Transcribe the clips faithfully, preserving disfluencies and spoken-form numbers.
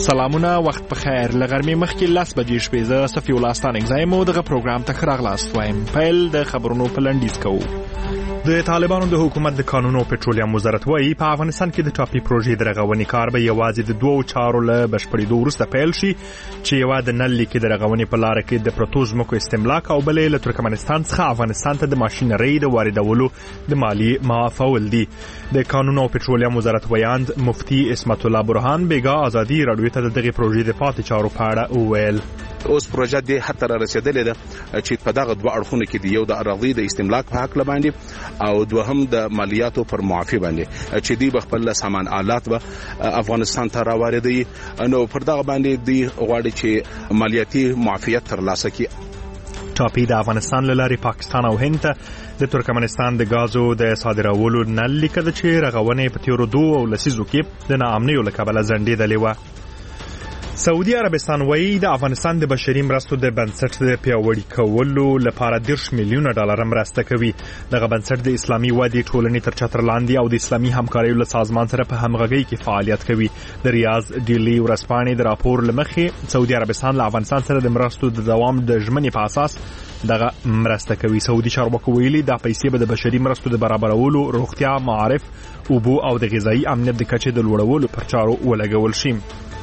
سلامونه، وخت په خیر. لغرمې مخکې لس بجې شپې زه صفي الله ستانک زایم او دغه پروګرام ته ښه راغلاست وایم. پیل د خبرونو په لنډیز کوو. د طالبانو د حکومت د قانون او پټرولیم وزارت وايي په افغانستان کې د ټاپي پروژې د رغونې کار به یوازې د دوو چارو له بشپړېدو وروسته پیل شي، چې یوه د نل لیکې د رغونې په لاره کې د پرتو ځمکو استملاک او بلې له ترکمنستان څخه افغانستان ته د ماشینرۍ د واردولو د مالیې معافول دي. د قانون او پټرولیم وزارت ویاند مفتي اسمت الله برهان بیګا ازادي راډیو ته د دغه پروژې د پاتې چارو په اړه وویل. اوس پروژه د حتی را رسیدلې ده چې په دغه دوه اړخونو کې دی، یو د اراضي د استملاک په حق باندې او دوهم د مالیاتو پر معافي باندې چې دی خپل سامان آلات به افغانستان ته راوړي. نو پر دغه باندې دی غواړي چې مالیاتي معافیت ترلاسه کړي. ټاپي د افغانستان له لارې پاکستان او هند ته د ترکمنستان د غازو د صادرولو نل لیکه ده چې رغونې په تیرو دوه او لسیزو کې د ناامنیو له کبله ځنډېدلې وه. سعودي عربستان وایي د افغانستان د بشري مرستو د بنسټ د پیاوړي کولو لپاره دېرش میلیونه ډالر مرسته کوي. دغه بنسټ د اسلامي ودې ټولنې تر چتر لاندې او د اسلامي همکاریو له سازمان سره په همغږۍ کې فعالیت کوي. د ریاض ډیلی ورځپاڼې د راپور له مخې سعودي عربستان له افغانستان سره د مرستو د دوام د ژمنې په اساس دغه مرسته کوي. سعودي چارواکو ویلي دا پیسې به د بشري مرستو د برابرولو، روغتیا، معارف، اوبو او د غذایي امنیت د کچې د لوړولو پر چارو ولګول شي.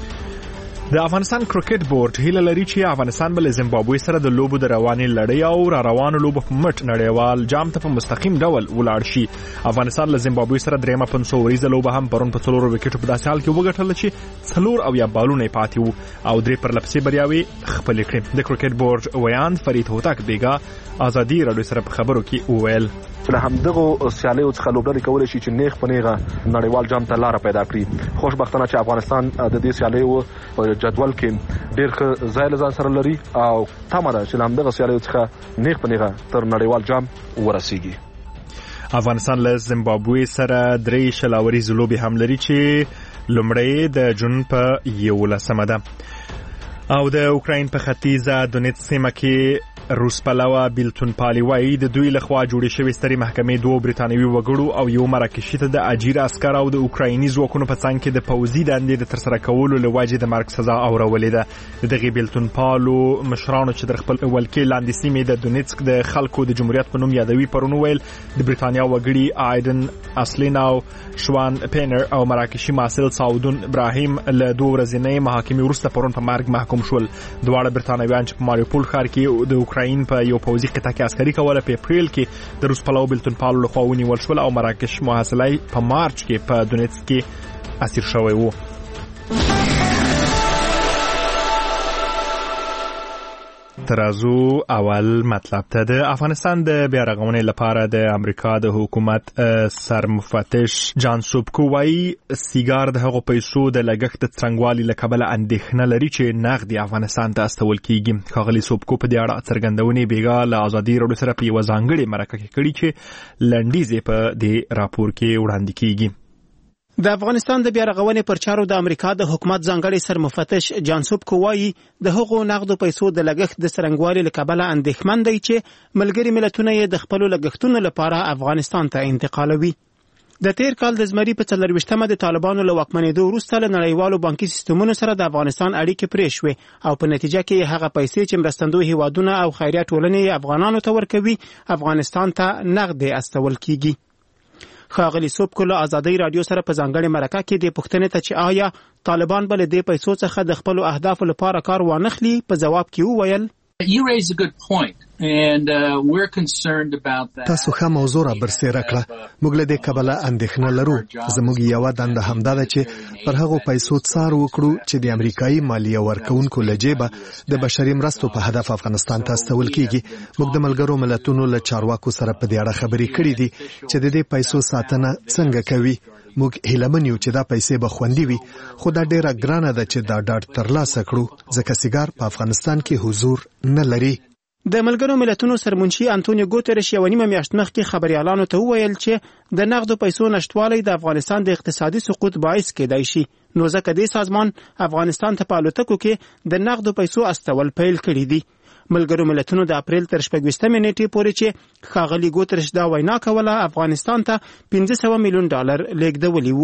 د افغانستان کرکټ بورډ هیله لري چې افغانستان به له زیمبابوې سره د لوبو د روانې لړۍ او را روانو لوبو په مټ نړیوال جام ته په مستقیم ډول ولاړ شي. افغانستان له زیمبابوې سره درېیمه پنځه اوریزه لوبه هم پرون په څلورو وکټو په داسې حال کې وګټله چې څلور اویا بالونه یې پاتې وو او درې پرلپسې بریاوې خپلې کړې. د کرکټ بورډ ویاند فرید هوتک بیګا ازادي راډیو سره په خبرو کې وویل له همدغه سیالیو څخه لوبډلې کولی شي چې نیغ په نیغه نړیوال جام ته لاره پیدا کړي. خوشبختانه چې افغانستان د دې سیالیو په جدول کې ډېر ښه ځای له ځان سره لري او تمه ده چې له همدغه سیالیو څخه نیغ په نیغه تر نړیوال جام ورسیږي. افغانستان له زیمبابوې سره درې شلاوريزې لوبې هم لري چې لومړی د جون په یولسمه ده او د اوکراین په ختیځه دونیتس سیمه کې روس پلوه بیلتون پالي وایي د دوی لخوا جوړې شوې سترې محکمې دوه برتانوي وګړو او یو مراکشي ته د اجیر عسکر او د اوکرایني ځواکونو په څنګ کې د پوځي دندې د ترسره کولو له وجې د مرګ سزا اورولې ده. دغه بیلتون پالو مشرانو چې د خپل ولکې لاندې سیمې د دونیتسک د خلکو د جمهوریت په نوم یادوي پرون ویل د برتانیا وګړي آیدن اسلیناو، شوان پینر او مراکشي محصل سعودون ابراهیم له دوه ورځې محاکمې وروسته پرون په مرګ محکوم شول. دواړه برتانویان چې په ماریوپول ښار کې د اوکراین په یو پوځي قطعه کې عسکري کوله په اپریل کې د روس پلو بیلتون پالو لخوا ونیول شول او مراکش محاصلې په مارچ کې په دونیتسک کې اسیر شوی وو. ترازو اول مطلب ته د افغانستان د بیا رغونې لپاره د امریکا د حکومت سرمفتش جان سوبکو وايي سیګار د هغو پیسو د لګښت د څرنګوالي له کبله اندېښنه لري چې نغدي افغانستان ته استول کیږي. ښاغلي سوبکو په دې اړه څرګندونې بیګا له ازادي راډیو سره په یوه ځانګړې مرکه کې کړې چې لنډیز یې په دې راپور کې وړاندې کیږي. د افغانستان د بیا رغونې پر چارو د امریکا د حکومت ځانګړي سرمفتش جان سوبکو وايي د هغو نغدو پیسو د لګښت د څرنګوالي له کبله اندېښمن دی چې ملګري ملتونه یې د خپلو لګښتونو لپاره افغانستان ته انتقالوي. د تیر کال د زمري په څلرویشتمه د طالبانو له واکمنېدو وروسته له نړیوالو بانکي سیستمونو سره د افغانستان اړیکې پرې شوې او په نتیجه کې هغه پیسې چې مرستندوی هیوادونه او خیریه ټولنې افغانانو ته ورکوي افغانستان ته نغدي استول کیږي. ښاغلي سوبکو له ازادي راډیو سره په ځانګړې مرکه کې د پوښتنې ته چې آیا طالبان به له دې پیسو څخه د خپلو اهدافو لپاره کار وانخلي په جواب کې وویل You raise a good point and uh, we're concerned about that. تاسو ښه موضوع را برسېره کړه. موږ له دې کبله اندېښنه لرو. زموږ یوه دنده همدا ده چې پر هغو پیسو څار وکړو چې د امریکایي مالیه ورکوونکو له جیبه د بشري مرستو په هدف افغانستان ته استول کیږي. موږ د ملګرو ملتونو له چارواکو سره په دې اړه خبرې کړې دي چې د دې پیسو ساتنه څنګه کوي. موږ هیلمن یو چې دا پیسې به خوندي وي، خو دا ډیره ګرانه ده چې دا ډاډ ترلاسه کړو ځکه سیګار په افغانستان کې حضور نه لري. د ملګرو ملتونو سرمنشي انټونیو ګوتریش یو نیمه میاشت مخکې خبريالانو ته وویل چې د نقدو پیسو نشټوالی د افغانستان د اقتصادي سقوط باعث کېدای شي. نو ځکه دې سازمان افغانستان ته په الوتکو کې د نقدو پیسو استول پیل کړي دي. ملګرو ملتونو د اپریل تر شپږویشتمې نیټې پورې چې ښاغلي ګوتریش دا وینا کوله افغانستان ته پنځه سوه میلیون ډالر لیږدولي وو.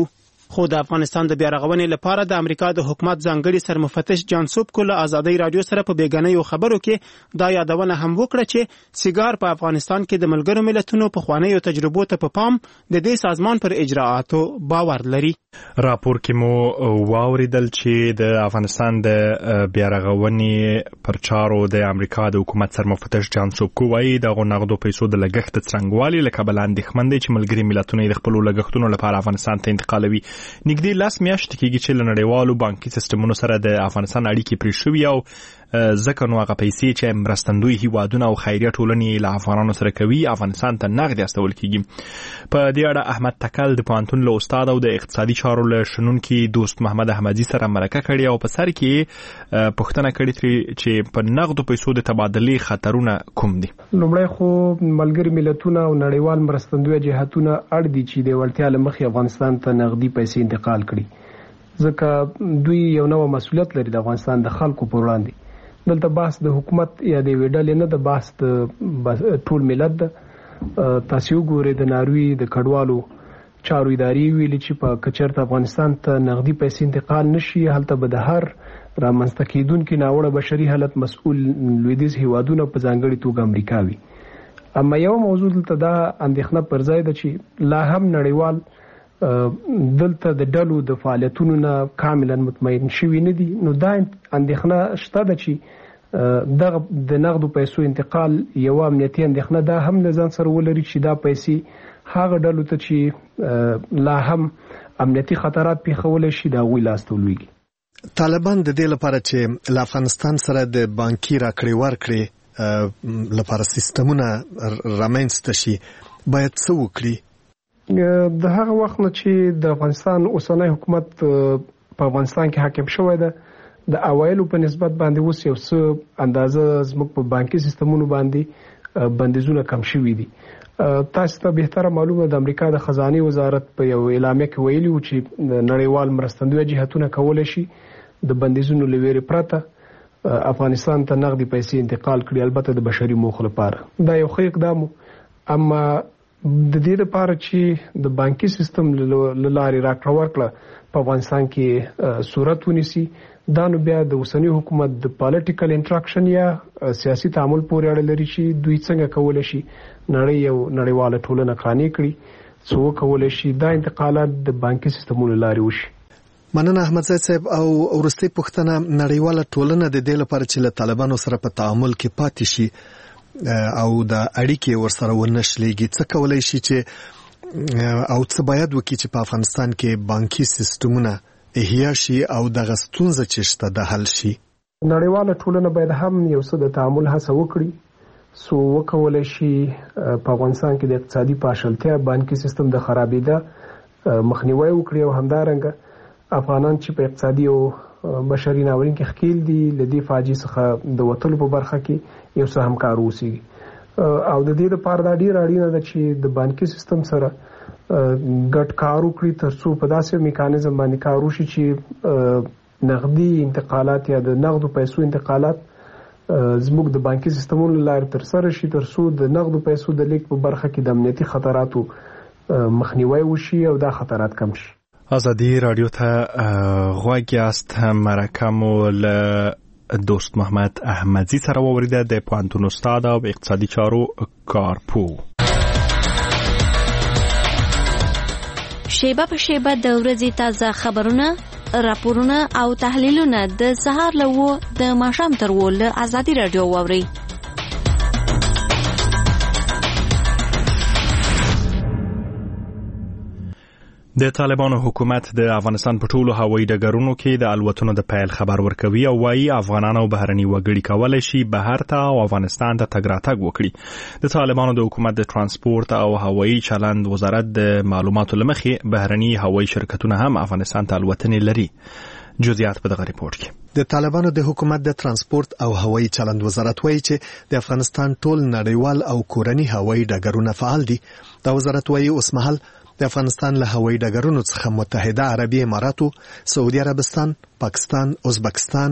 خو د افغانستان د بیا رغونې لپاره د امریکا د حکومت ځانګړي سرمفتش جانسوب کو له ازادي رادیو سره په بیګنیو خبرو کې دا یادونه هم وکړه چې سیګار په افغانستان کې د ملګرو ملتونو په خوانیو تجربو ته په پام د دې سازمان پر اجراعاتو باور لري. راپور کې مو واوریدل چې د افغانستان د بیا رغونې پر چارو د امریکا د حکومت سرمفتش جانسوب کو وايي د غونغدو پیسو د لګښت څرنګوالي لکه بل اندېښمن دي چې ملګري ملتونه د خپل لګښتونو لپاره افغانستان ته انتقالوي. نږدې لاس میاشتې کېږي چې له نړیوالو بانکي سیستمونو سره د افغانستان اړیکې پرې شوي او ځکه نو هغه پیسې چې مرستندوی هیوادونه او خیریه ټولنې له افغانانو سره کوي افغانستان ته نغدي استول کېږي. په دې اړه احمد تکل د پوهنتون له استاد او د اقتصادي چارو له شنونکي دوست محمد احمدي سره مرکه کړې او په سر کې پوښتنه کړې چې په نغدو پیسو د تبادلې خطرونه کوم دي. لومړی خو ملګري ملتونه او نړیوال مرستندوی جهاتونه اړ دي چې د وړتیا له مخې افغانستان ته نغدي پیسې انتقال کړي ځکه دوی یو نوې مسؤلیت لري د افغانستان د خلکو پر وړاندې. دلته بحث د حکومت یا د ویډل نه د بحث د ټول ملت د تاسو ګوري د ناروی د کډوالو چارو اداري ویلي چې په کچرته افغانستان ته نغدي پیسې انتقال نشي هلته به د هر رامنځته کېدونکو ناوړه بشري حالت مسؤل لویدیځ هیوادونه په ځانګړي توګه امریکا وي. اما یو موضوع دلته دا اندېښنه پر ځای ده چې لا هم نړیوال دلته د ډلو د فعالیتونو نه کاملا مطمئن شوي نه دي. نو دا اندېښنه شته ده چې دغه د نغدو پیسو انتقال یو امنیتي اندېښنه دا هم نه ځان سره ولري چې دا پیسې هغه ډلو ته چې لا هم امنیتي خطرات پیښولی شي د هغوی لاس ته ولویږي. طالبان د دې لپاره چې له افغانستان سره د بانکي راکړې ورکړې لپاره سیستمونه رامنځته شي باید څه وکړي؟ د هغه وخت نه چې د افغانستان اوسنی حکومت په افغانستان کې حاکم شوی ده د اوایلو په نسبت باندې اوس یو څه اندازه زموږ په بانکي سیستمونو باندې بندیزونه کم شوي دي. تاسو ته بهتره معلومه د امریکا د خزانه وزارت په یو اعلامیه کې ویلي و چې نړیوال مرستندوی جهاتونه کولای شي د بندیزونو لویري پرته افغانستان ته نغدي پیسې انتقال کړي البته د بشري موخو لپاره. دا یو ښه اقدام اما د دې لپاره چې د بانکي سیستم له لارې راکړه ورکړه په افغانستان کې صورت ونیسي دا نو بیا د اوسنی حکومت د پالیټیکل انټراکشن یا سیاسي تعامل پورې اړه لري چې دوی څنګه کولای شي نړۍ یو نړیواله ټولنه قانع کړي څو کولای شي دا انتقالات د بانکي سیستمونو لارې وشي. مننه احمد زید صاحب. او ورستي پوښتنه نړیواله ټولنه د دې لپاره چې له طالبانو سره په تعامل کې پاتې شي او د اړیکې ورسره ونشلېږي څه کولای شي چې او څه باید وکړي چې په افغانستان کې بانکي سیستمونه احیا شي او د غستونزه چې شته د حل شي؟ نړیواله ټولنه باید هم یو څه د تعامل هڅه وکړي سو وکولای شي په افغانستان کې د اقتصادي پاشلتیا بانکي سیستم د خرابېده مخنیوي وکړي او همدارنګه افغانان چې په اقتصادي او بشري ناورین کې ښکیل دي لدی فاجي څخه د وټلو په برخه کې یو څه همکار وسی او د دې لپاره دا ډیر اړینه ده چې د بانکي سیستم سره ګډ کار وکړي ترڅو په داسې میکانیزم باندې کار وشي چې نغدي انتقالات یا د نغدو پیسو انتقالات زموږ د بانکي سیستمونو لارې تر سره شي ترڅو د نغدو پیسو د لیک په برخه کې د امنیتي خطراتو مخنیوي وشي او دا خطرات کم شي. ازادي رادیو ته غوږ یاست. مرکه مو له دوست محمد احمدی سره ووریده د پوهنتون استاد او اقتصادي چارو کارپو. شیبه په شیبه د ورځې تازه خبرونه، راپورونه او تحلیلونه د سهار له و د ماښام تر و له ازادي رادیو واورئ. د طالبانو حکومت د افغانستان په ټولو هوایي ډګرونو کې د الوتنو د پیل خبر ورکوي او وايي افغانان او بهرني وګړي کولای شي بهر ته او افغانستان ته تګ راتګ وکړي. د طالبانو د حکومت د ترانسپورت او هوایي چلند وزارت د معلوماتو لمخې بهرني هوایي شرکتونه هم افغانستان ته الوتنې لري. جزئیات په دغه ریپورت کې. د طالبانو د حکومت د ترانسپورت او هوایي چلند وزارت وایي چې د افغانستان ټول نړیوال او کورني هوایي ډګرونه فعال دي. دا وزارت وایي اوس مهال د افغانستان له هوایي ډګرونو څخه متحده عربي اماراتو، سعودي عربستان، پاکستان، ازبکستان،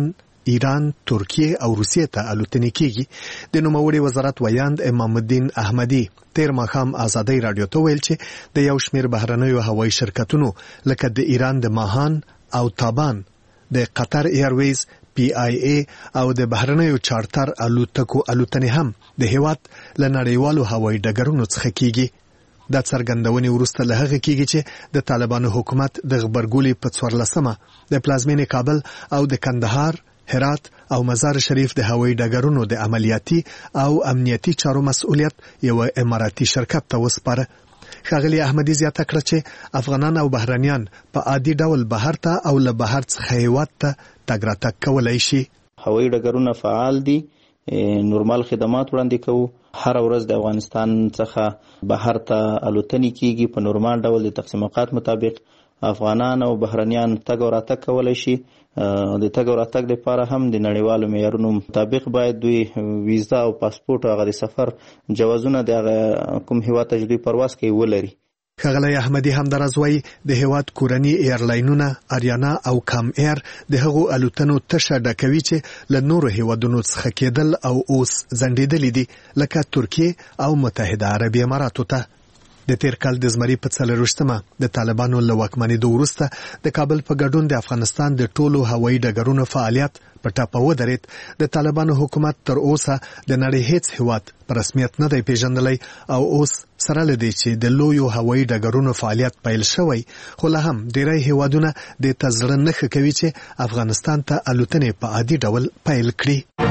ایران، ترکیه او روسیې ته الوتنې کیږي. د نوموړي وزارت ویاند امام الدین احمدي تیر ماښام ازادۍ راډیو ته ویل چې د یو شمېر بهرنیو هوایي شرکتونو لکه د ایران د ماهان او تابان، د قطر ایرویز، پی آی ای او د بهرنیو چارتر الوتکو الوتنې هم د هیواد له نړیوالو هوایي ډګرونو څخه کیږي. دا څرګندونې وروسته له هغه کیږي چې د طالبانو حکومت د غبرګولي په څوارلسمه د پلازمینې کابل او د کندهار، هرات او مزار شریف د هوایي ډګرونو د عملیاتي او امنیتي چارو مسؤلیت یو اماراتي شرکت ته وسپاره. ښاغلي احمدي زیاته کړه چې افغانان او بهرنیان په عادي ډول بهر ته او له بهر څخه هیواد ته تګ راتګ کولی شي. هوایي ډګرونه فعال دي، نورمال خدمات وړاندې کوو. هر ورځ د افغانستان څخه بهر ته الوتنې کیږي په نورمال ډول د تقسیم اوقات مطابق. افغانان او بهرنیان تګ او راتګ کولی شي. د تګ او راتګ لپاره هم د نړیوالو معیارونو مطابق باید دوی ویزا او پاسپورت او هغه د سفر جوازونه د کوم هیواد ته دوی پرواز کوي ولري. ښاغلی احمدي همداراز وایي د هیواد کورني ایرلاینونه آریانا او کام ایر د هغو الوتنو تشه ډکوي چې له نورو هیوادونو څخه کېدل او اوس ځنډېدلي دي، لکه ترکیې او متحده عربي اماراتو ته. د تیر کال د زمري په څلرویشتمه د طالبانو له واکمنېدو وروسته د کابل په ګډون د افغانستان د ټولو هوایي ډګرونو فعالیت په ټاپه ودرېد. د طالبانو حکومت تر اوسه د نړۍ هیڅ هیواد په رسمیت نه دی پیژندلی او اوس سره له دې چې د لویو هوایي ډګرونو فعالیت پیل شوی، خو لا هم ډیری هیوادونه د ته زړه نه ښه کوي چې افغانستان ته الوتنې په عادي ډول پیل کړي.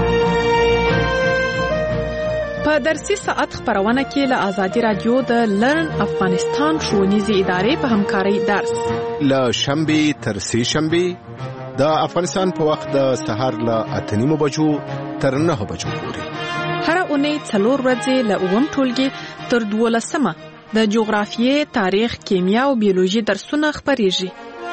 په درسي ساعت خبرونه کې له آزادي رادیو د لرن افغانستان ښوونیزې ادارې په همکارۍ درس له شنبې تر سې شنبې د افغانستان په وخت د سهار له اته نیمو بجو تر نهو بجو پورې. هر اونۍ څلور ورځې له اووم ټولګي تر دولسمه د جغرافیې، تاریخ، کیمیا او بیولوژي درسونه خپریږي.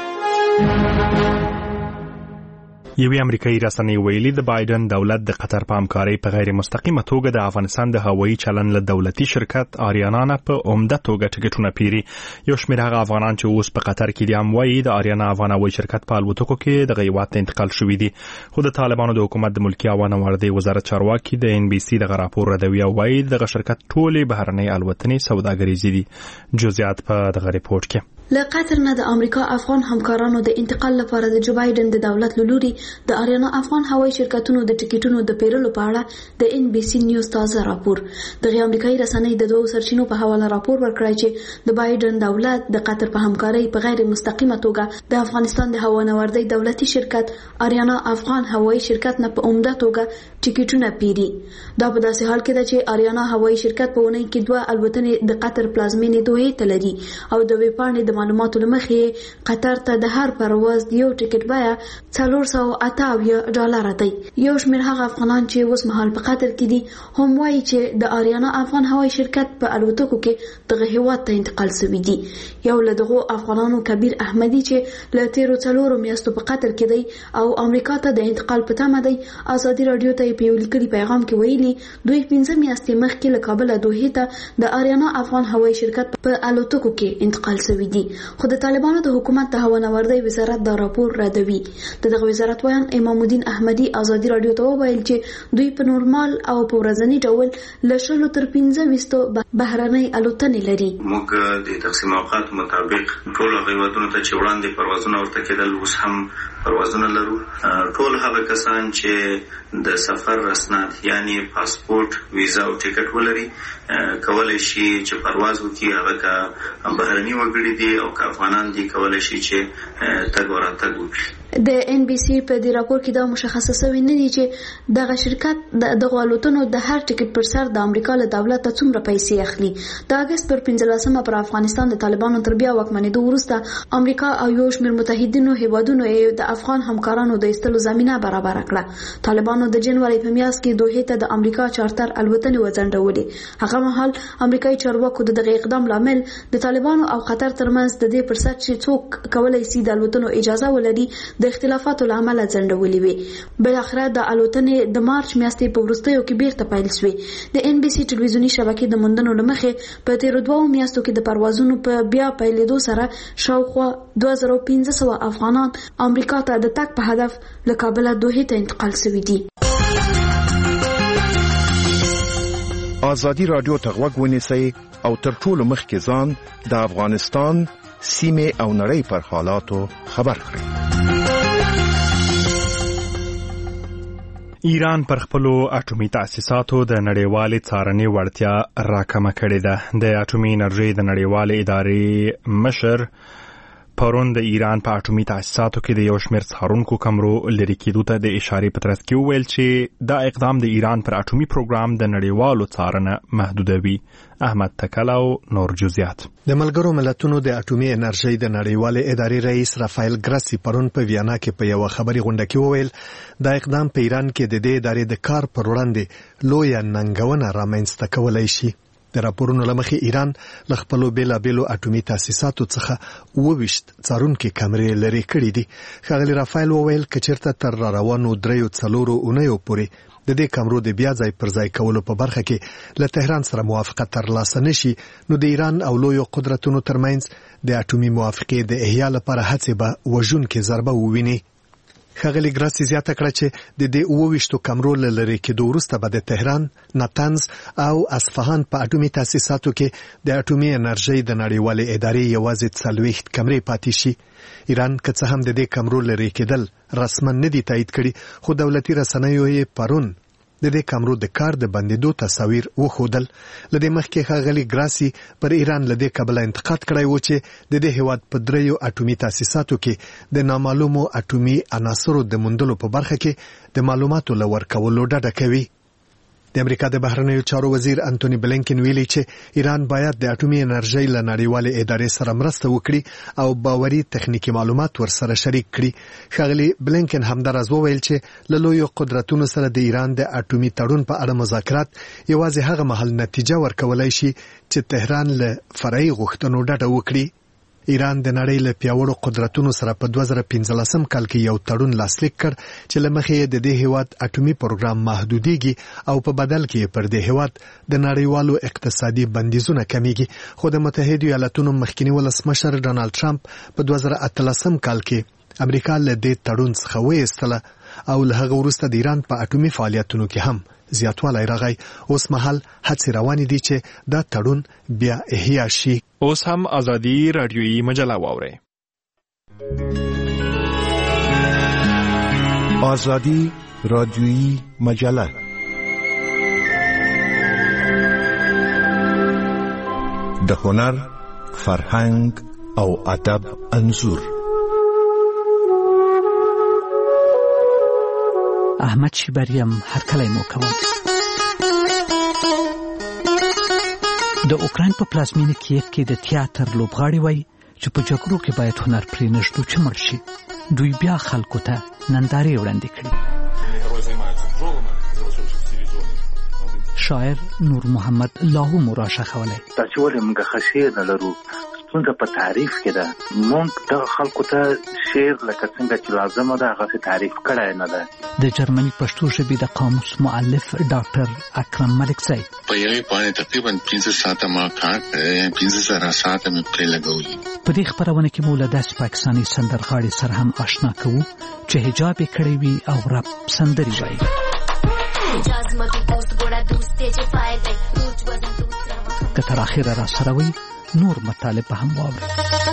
یوې امریکایي رسنۍ ویلي د بایدن دولت د قطر په همکارۍ په غیر مستقیمه توګه د افغانستان د هوایي چلن له دولتي شرکت آریانا نه په عمده توګه ټکټونه پیري. یو شمېر هغه افغانان چې اوس په قطر کې دي هم وایي د آریانا افغان هوایي شرکت په الوتکو کې دغه هیواد ته انتقال شوي دي. خو د طالبانو د حکومت د ملکي عوامو وردی وزارت چارواکي د ان بي سي دغه راپور ردوي او وایي دغه شرکت ټولې بهرنۍ الوتنې سوداګریزې دي. جزئیات په دغه ریپورت کې. له قطر نه د امریکا افغان همکارانو د انتقال لپاره د جو بایدن د دولت لوري د آریانا افغان هوایي شرکتونو د ټیکټونو د پیرلو په اړه د ان بي سي نیوز تازه راپور. د امریکایي رسنۍ د دوه سرچینو په حواله راپور ورکړی چې د بایدن دولت د قطر په همکارۍ په غیر مستقیمه توګه د افغانستان د هوانوردۍ دولتي شرکت آریانا افغان هوایي شرکت نه په عمده توګه ټیکټونه پیري. دا په داسې حال کې ده چې آریانا هوایي شرکت په اونۍ کې دوه الوتنې د قطر پلازمینې دوحې ته لري او د ویبپاڼې د معلوماتو لمخې قطر ته د هر پرواز د یو ټیکټ بیه څلور سوه اته اویا ډالر دی. یو شمېر هغه افغانان چې اوس مهال په قطر کې دي هم وایي چې د آریانا افغان هوایي شرکت په الوتکو کې دغه هیواد ته انتقال شوي دي. یو له دغو افغانانو کبیر احمدي چې له تیرو څلورو میاشتو په قطر کې دی او امریکا ته د انتقال په تمه دی ازادي رادیو ته په یو لیکلي پیغام کې ویلي دوی پنځه میاشتې مخکې له کابل دوحې ته د آریانا افغان هوایي شرکت په الوتکو کې انتقال شوي دي. خو د طالبانو د حکومت د هوانوردۍ وزارت دا راپور ردوي. دغه وزارت وایي امام الدین احمدي ازادي رادیو ته وویل چې دوی په نورمال او په ورځني ډول له شلو تر پنځه ویشتو بهرنۍ الوتنې لري. موږ د تقسیم اوقات مطابق ټول هیوادونو ته چې وړاندې پروازونه ورته کېدل اوس هم پروازونه لرو. ټول هغه کسان چې د سفر رسناد یعنی پاسپورت، ویزا او ټیکټ ولري کولای شي چې پرواز وکړي. هغه که بهرني وګړي دي او که افغانان دي کولای شي چې تګ او راتګ وکړي. د ان بي سي په دې راپور کې دا مشخصه شوی نه دی چې دغه شرکت د غوالوتونو د هر ټیکټ پر سر د امریکا له دولت ته څومره پیسې اخلي. د اگست پر پنځلسمه پر افغانستان د طالبانو تر بیا واکمنېدو وروسته امریکا او یو شمېر متحدینو هیوادونو د افغان همکارانو د ایستلو زمینه برابر کړه. طالبانو د جنوري په میاشت کې دوحې ته د امریکا چارتر الوتنې وځنډولې. هغه مهال امریکایي چارواکو د دغه اقدام لامل د طالبانو او قطر ترمنځ د دې پر سر چې څوک کولای شي د الوتنو اجازه ولري د اختلافاتو له امله ځنډولې وې. بل اخره د الوتنې د مارچ میاشتې په وروستیو کې بیرته پیل شوې. د ان بي سي ټلویزیونی شبکې د موندنو له مخې په تیرو دوو میاشتو کې د پروازونو په بیا پیلېدو سره شاوخوا دوه زره پنځه سوه افغانان امریکا ته د تګ په هدف له کابله دوحې ته انتقال شوي دي. ازادي رادیو ته غوږ ونیسئ او تر ټولو مخکې ځان د افغانستان سیمې او نړۍ پر حالاتو خبر کړئ. ایران پر خپلو اټومي تاسیساتو د نړیوالې څارنې وړتیا راکمه کړې ده. د اټومي انرژۍ د نړیوالې ادارې مشر پرون د ایران په اټومي تاسیساتو کې د یو شمېر څارونکو کمرو لرې کېدو ته د اشارې په ترڅ کې وویل چې دا اقدام د ایران پر اټومي پروګرام د نړیوالو څارنه محدودوي. احمد تکل او نور جزئیات. د ملګرو ملتونو د اټومي انرژۍ د نړیوالې ادارې رئیس رافایل ګراسي پرون په ویانا کې په یو خبري غونډه کې وویل دا اقدام په ایران کې د دې ادارې د کار پر وړاندې لویه ننګونه رامنځته کولای شي. د راپورونو له مخې ایران له خپلو بیلابیلو اټومي تاسیساتو څخه اووه ویشت څارونکي کمرې لرې کړي دي. ښاغلي رافایل وویل که چېرته تر راروانو دریو څلورو اونیو پورې د دې کمرو د بیا ځای پر ځای کولو په برخه کې له تهران سره موافقه ترلاسه نشي نو د ایران او لویو قدرتونو ترمنځ د اټومي موافقې د احیا لپاره هڅې به وژونکې ضربه وویني. ښاغلي ګراسي زیاته کړه چې د دې اووه ویشتو کمرو له لرې کېدو وروسته به د تهران، ناتنز او اصفهان په اټومي تاسیساتو کې د اټومي انرژۍ د نړیوالې ادارې یوازې څلوېښت کمرې پاتې شي. ایران که څه هم د دې کمرو لرې کېدل رسما نه دي تایید کړي خو دولتي رسنیو یې پرون د دې کمرو د کار د بندېدو تصاویر وښودل. له دې مخکې ښاغلي ګراسي پر ایران له دې کبله انتقاد کړی و چې د دې هیواد په دریو اټومي تاسیساتو کې د نامعلومو اټومي عناصرو د موندلو په برخه کې د معلوماتو له ورکولو ډډه کوي. د امریکا د بهرنیو چارو وزیر انټونی بلینکن ویلي چې ایران باید د اټومي انرژۍ له نړیوالې ادارې سره مرسته وکړي او باوري تخنیکی معلومات ورسره شریک کړي. ښاغلي بلینکن همداراز وویل چې له لویو قدرتونو سره د ایران د اټومي تړون په اړه مذاکرات یوازې هغه مهال نتیجه ورکولای شي چې تهران له فرعي غوښتنو ډډه وکړي. ایران د نړۍ له پیاوړو قدرتونو سره په دوه زره پنځلسم کال کې یو تړون لاسلیک کړ چې له مخې د دې هیواد اټومي پروګرام محدودیږي او په بدل کې پر دې هیواد د نړیوالو اقتصادي بندیزونه کمیږي. خو د متحده ایالاتونو مخکنی ولسمشر ډانلډ ټرمپ په دوه زره اتلسم کال کې امریکا له دې تړون څخه وایستله او له هغه وروسته د ایران په اټومي فعالیتونو کې هم زیاتوالی راغی. اوس مهال هڅې روانې دي چې دا تړون بیا احیا شي. اوس هم ازادي رادیویي مجله واورئ. ازادي رادیویي مجله د هنر، فرهنګ او ادب انځور. احمد شیبریم هر کله مو کوم. د اوکراین په پلازمینه کیف کې د تیاتر لوبغاړي وای چې په جګړو کې باید هنر پرې نشو چې مړ شي. دوی بیا خلکو ته نندارې وړاندې کړې. شاعر نور محمد لاهو مراشه خوله. تاسو ولې موږ خشیر نه لرو؟ څنګه په تعریف کې ده مونږ د خلکو ته شعر لکه څنګه چې لازم ده هغه تعریف کړای نه ده. د جرمني پښتو ژبې د قاموس مؤلف ډاکټر اکرم ملکزی په یوې پاڼې تقریبا پنځه ساعته ما کار کړی، پنځه زره ساعته مې پرې لګولي. په دې خپرونه کې مو له داسې پاکستاني سندرغاړي سره هم آشنا کوو چې حجاب یې کړی وي او رپ سندرې وایي. که تر اخره را سره وي نور مطالب هم واورئ.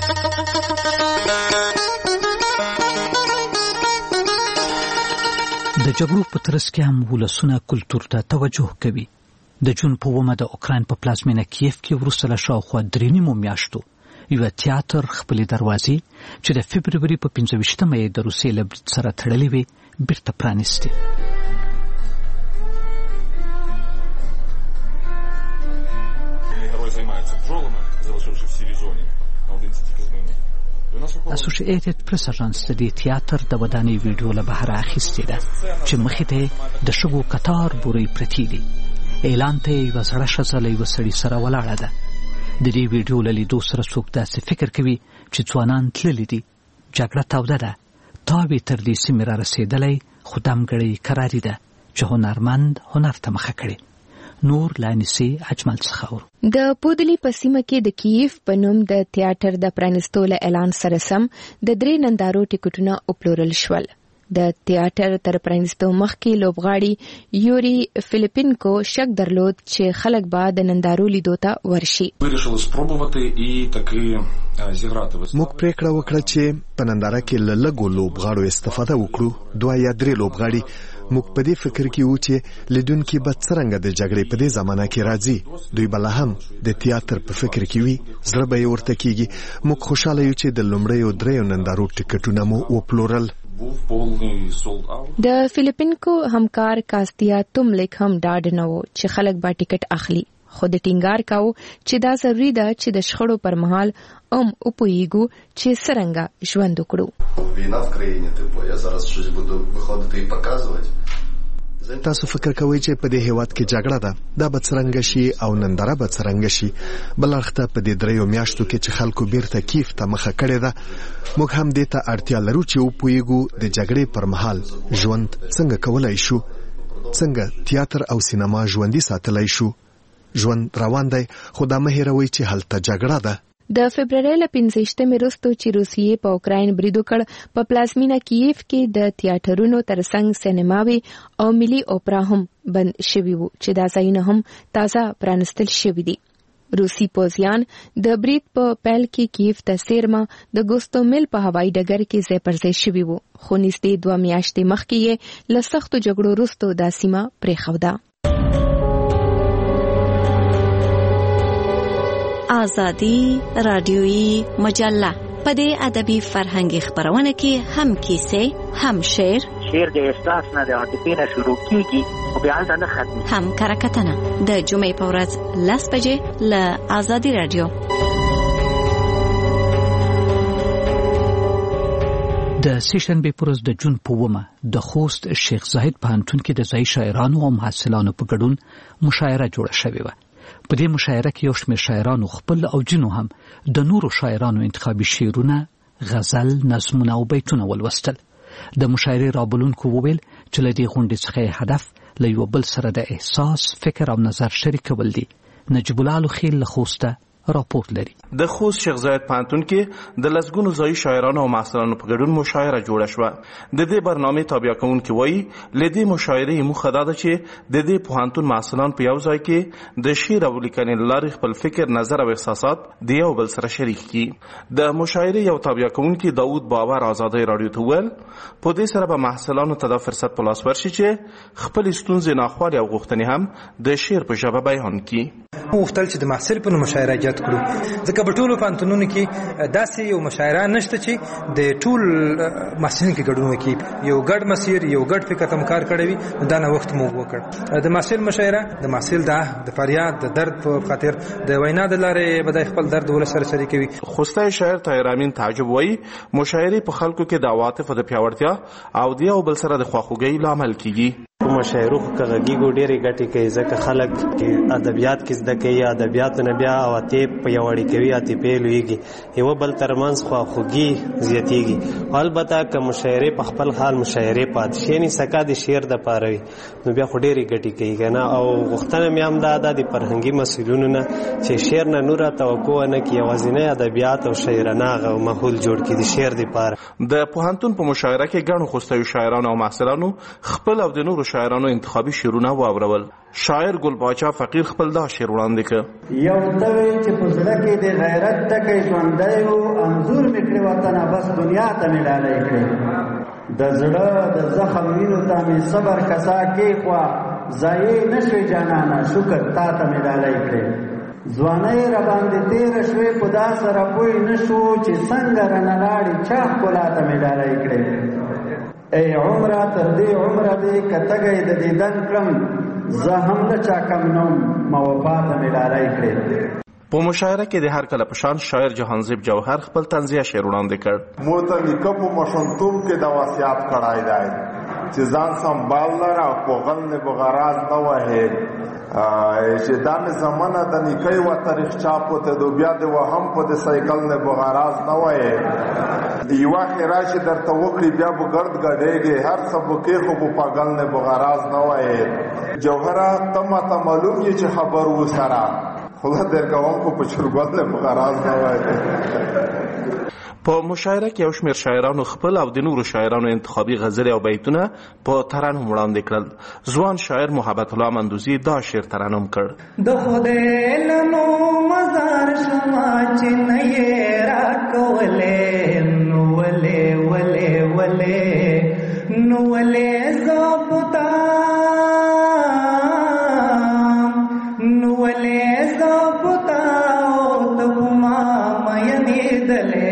د جګړو په ترڅ کې هم ولسونه کلتور ته توجه کوي. د جون په اوومه د اوکراین په پلازمینه کیف کې وروسته له شاوخوا درې نیمو میاشتو یوه تیاتر خپلې دروازې چې د فبروري په پنځه ویشتمه یې د روسیې له برید سره تړلې وې بیرته پرانیستې. اسوسییټډ پریس اژانس د دې تیاتر د ودانۍ ویډیو له بهره اخیستې ده چې مخې ته د شګو کتار بورې پرتې دي. اعلان ته یوه زړه ښځه له یوه سړي سره ولاړه ده. د دې ویډیو له لیدو سره څوک داسې فکر کوي چې ځوانان تللي دي، جګړه توده ده، تاوې تر دې سیمې را رسېدلی، خو دمګړۍ کراري ده چې هنرمند هنر ته مخه کړي. نور لانیسي اجمل څخه ورو. د پودلی په سیمه کې د کیف په نوم د تیاتر د پرانستو له اعلان سره سم د درې نندارو ټیکټونه وپلورل شول. د تیاتر تر پرانستو مخکې لوبغاړي یوري فیلیپینکو شک درلود چې خلک به د نندارو لیدو ته ورشي. موږ پریکړه وکړه چې په ننداره کې له لږو لوبغاړو استفاده وکړو. دوه یا درې لوبغاړي. موږ په دې فکر کې وو چې لیدونکي به څرنګه د جګړې په دې زمانه کې راځي. دوی به لا هم د تیاتر په فکر کې وي، زړه به یې ورته کېږي. موږ خوشحاله یو چې د لومړیو دریو نندارو ټیکټونه مو وپلورل. د فیلیپینکو همکار کاستیا توملیک هم ډاډ نه و چې خلک به ټیکټ اخلي، خو د ټینګار کاوه چې دا ضروري ده چې د شخړو پر مهال هم وپوهیږو چې څرنګه ژوند وکړو. تاسو فکر کوئ چې په دې هیواد کې جګړه ده، دا به څرنګه شي او ننداره به څرنګه شي؟ بل اړخته په دې دریو میاشتو کې چې خلکو بیرته کیف ته مخه کړې ده، موږ هم دې ته اړتیا لرو چې وپوهیږو د جګړې پر مهال ژوند څنګه کولای شو، څنګه تیاتر او سینما ژوندي ساتلای شو. ژوند روان دی، خو دا مه هېروئ چې هلته جګړه ده. د فبرवरी له پنځه وروسته چې روسیې په اوکراین برید وکړ، په پلازمینه کیف کې د تیاترونو ترڅنګ سینماوي او ملي اوپرا هم بند شوي وو چې دا ځایونه هم تازه پرانستل شوي دي. روسي پوځیان د برید په پیل کې کیف ته سیرما د ګوستومیل په هوایي ډګر کې ځای پر ځای شوي وو، خو نږدې دوه میاشتې مخکې یې له سختو جګړو وروسته دا سیمه پرېښوده. آزادی رادیویی مجله په دې ادبي فرهنګي خبرونه کې هم کیسې، هم شعر، شعر د احساس نه د عاطفې نه شروع کیږي او بیا نه ختمي، هم کرکټنه د جمعې په ورځ لس بجې له آزادی رادیو. د سیشنبې پر ورځ د جون په اوومه د خوست شیخ زاهد پوهنتون کې د ځایي شاعرانو او محصلانو په ګډون مشاعره جوړه شوې وه. په دې مشاعره کې یو شمېر شاعرانو خپل او جنو هم د نورو شاعرانو انتخابي شعرونه، غزل، نظمونه او بیتونه ولوستل. د مشاعرې رابلونکو وویل چې له دې غونډې څخه هدف له یو بل سره د احساس، فکر او نظر شریکول دي. نجیب الله لوخیل له خوسته راپور لري. د خوست شیخ زاهد پوهنتون کې د لسګونو ځایي شاعرانو او محصلانو په ګډون مشاعره جوړه شوه. د دې برنامې تابع کوونکي وایي له دې مشاعرې موخه دا ده چې د دې پوهنتون محصلان په یو ځای کې د شعر او لیکنې له لارې خپل فکر، نظر او احساسات د یو بل سره شریک کړي. د مشاعرې یو تابع کوونکي داود باور آزادۍ راډیو ته وویل په دې سره به محصلانو ته دا فرصت په لاس ورشي چې خپل ستونزې، ناخوالې او غوښتنې هم د شعر په ژبه بیان کړي. مفتل چې د محصل په نوم مشاعره ایجاد کړو، ځکه په ټولو پوهنتونونو کې داسې یو مشاعره نشته چې د ټول محصلین کې ګډون وکړي، یو ګډ مسیر، یو ګډ فکر ته کار کړی وي. دا نه وخت مو وکړ د محصل مشاعره، د محصل د د فریاد، د درد په خاطر د وینا د لارې بدای خپل درد ول سره شریکوي. خوسته شاعر طاهر امین تعجب وایي مشاعرې په خلکو کې د عواطف د پیاوړتیا او د یو بل سره د خواخوږۍ لامل کیږي. مشاعرو کغږیږي ډېرې ګټې کوي، ځکه خلک ادبیات کې زده کوي، ادبیات نه بیا عواطف پیاوړي کوي، عاطفې لویږي، یو بل ترمنځ خواخوږي زیاتېږي. البته که مشاعرې په خپل حال مشاعرې پاتې شي، یعنې سکه د شعر دپاره وي، نو بیا خو ډېرې ګټې کوي که نه. او غوښتنه مې هم دا ده د فرهنګي مسؤلینو نه چې شعر نه نوره توقع ونه کړي، یوازینی ادبیات او شاعرانه هغه ماحول جوړ کړي د شعر دپاره. د پوهنتون په مشاعره کې ګڼو خوستوي شاعرانو او محصلانو خپل او د نورو شاعرانو انتخابي شعرونه واورول. شاعر ګل باچا فقیر خپل دا شعر وړاندې کړ. یو دوی چې په زړه کې د غیرت ټکی ژوندی و، انځور مې کړې وطنه بس دنیا ته مې ډالۍ کړې، د زړه د زخم وینو ته مې صبر کسا کېښوه، ضایع نه شوې جانانه شکر تا ته مې ډالۍ کړې، ځوانۍ راباندې تېره شوې په دا سره پوه نه شو چې څنګه رانه لاړې چا ښکلا ته مې ډالۍ کړې، ای عمره تر دې عمره دې که تږی د دیدن کړم، زه هم د چا کم نوم ما وفا ته مې ډالۍ کړې. په مشاعره کې د هر کله په شان شاعر جهانزیب جوهر خپل طنزیه شعر وړاندې کړ. مو ته نیکه په ماشومتوب کې دا وصیت کړی دی چې ځان سنبال لره او په غل نه به غراض نه وهې، چې دا مې زمانه د نیکۍ و تاریخ چاپ ته دو بیا د وهم په د سایکل نه بغراز نه وای یو خیره چې درته وکړي بیا به ګرد ګډېږي هر څه بکې خو په پاگل نه بغراز نه وای جوهره تمه ته معلوم یې چې خبر و سره خدا درګوم کو په چرګل نه بغراز نه وای. په مشاعره کې یو شمېر شاعرانو خپل او د نورو شاعرانو انتخابي غزلې او بیتونه په ترنم وړاندې کړل. ځوان شاعر محبت الله مندوزي دا شعر ترنم کړ. د خدای لنو مزار شما چې نه یې راکولې نو ولې ولې ولې نو ولې زاپتا نو ولې زاپتا او ته ما مې دلې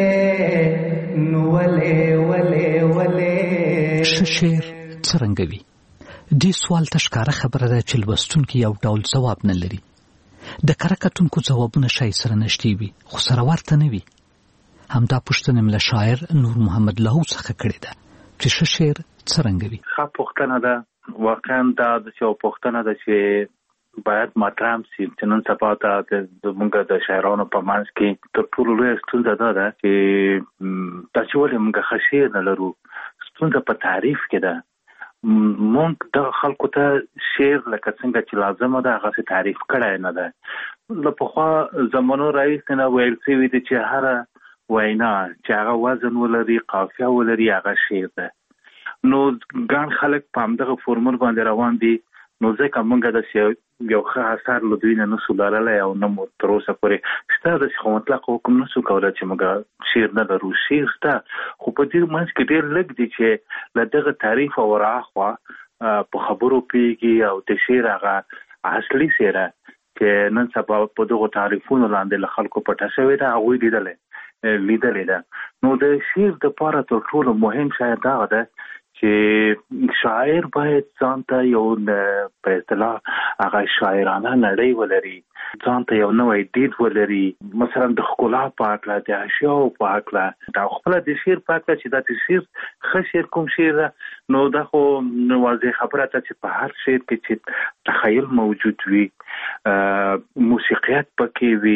شعر څرنګه وي؟ دې سوال ته ښکاره خبره ده چې لوستونکي یو ډول ځواب نه لري. د کره کتونکو ځوابونه شاید سره نږدې وي خو سره ورته نه وي. همدا پوښتنه مې له شاعر نور محمد لاهو څخه کړې ده چې ښه شعر څرنګه وي. ښه پوښتنه ده. واقعا دا یو پوښتنه ده چې باید مطرح شي چې نن سبا ته زموږ د شاعرانو په منځ کې تر ټولو لویه ستونزه دا ده چې دا چې ولې موږ ښه شعر نه لرو. ستونزه په تعریف کې ده. مونږ د خلکو ته شعر لکه څنګه چې لازمه ده هغه تعریف کړای نه ده. له پخوا زمانو راهیسې نه ویل شوي دي چې هره وینا چې هغه وزن ولري قافیه ولري هغه شعر ده. نو ګڼ خلک په همدغه فورمول باندې روان دي. نو ځکه موږ د یو ښه اثر له دوی نه نسو لرلی او نه مو تر اوسه پورې شته داسې خو مطلق حکم نسو کولی چې موږ شعر نه لرو. شعر شته خو په دې منځ کې ډېر لږ دي چې له دغه تعریف او راخوا په خبرو پوهېږي او د شعر هغه اصلي څېره چې نن سبا په دغو تعریفونو لاندې له خلکو پټه شوې ده هغوی لیدلی لیدلې ده. نو د شعر دپاره تر ټولو مهم شاید دغه ده چې شاعر باید ځان ته یو په اصطلاح هغه شاعرانه نړۍ ولري. ځان ته یو نوی دید ولري. مثلا د ښکلا په هکله د اشیاو په هکله دا خپله د شعر په هکله چې دا د شعر ښه شعر کوم شعر ده نو دا خو واضح خبره ده چې په هر شعر کې چې تخیل موجود وي موسیقیت پکې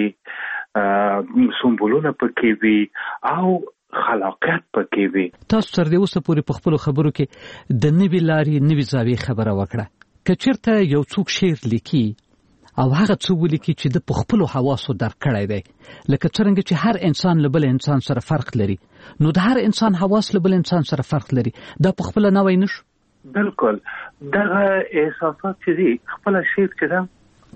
وي سمبولونه پکې وي او خلاقیت پکې وي. تاسو تر دې اوسه پورې په خپلو خبرو کې د نوې لارې نوې زاویې خبره وکړه. که چېرته یو څوک شعر لیکي او هغه څه ولیکي چې د په خپلو حواسو درک کړی دی لکه څرنګه چې هر انسان له بل انسان سره فرق لري نو د هر انسان حواس له بل انسان سره فرق لري دا په خپله نوی نشو. بلکل دغه احساسات چې دي خپله شعر چې ده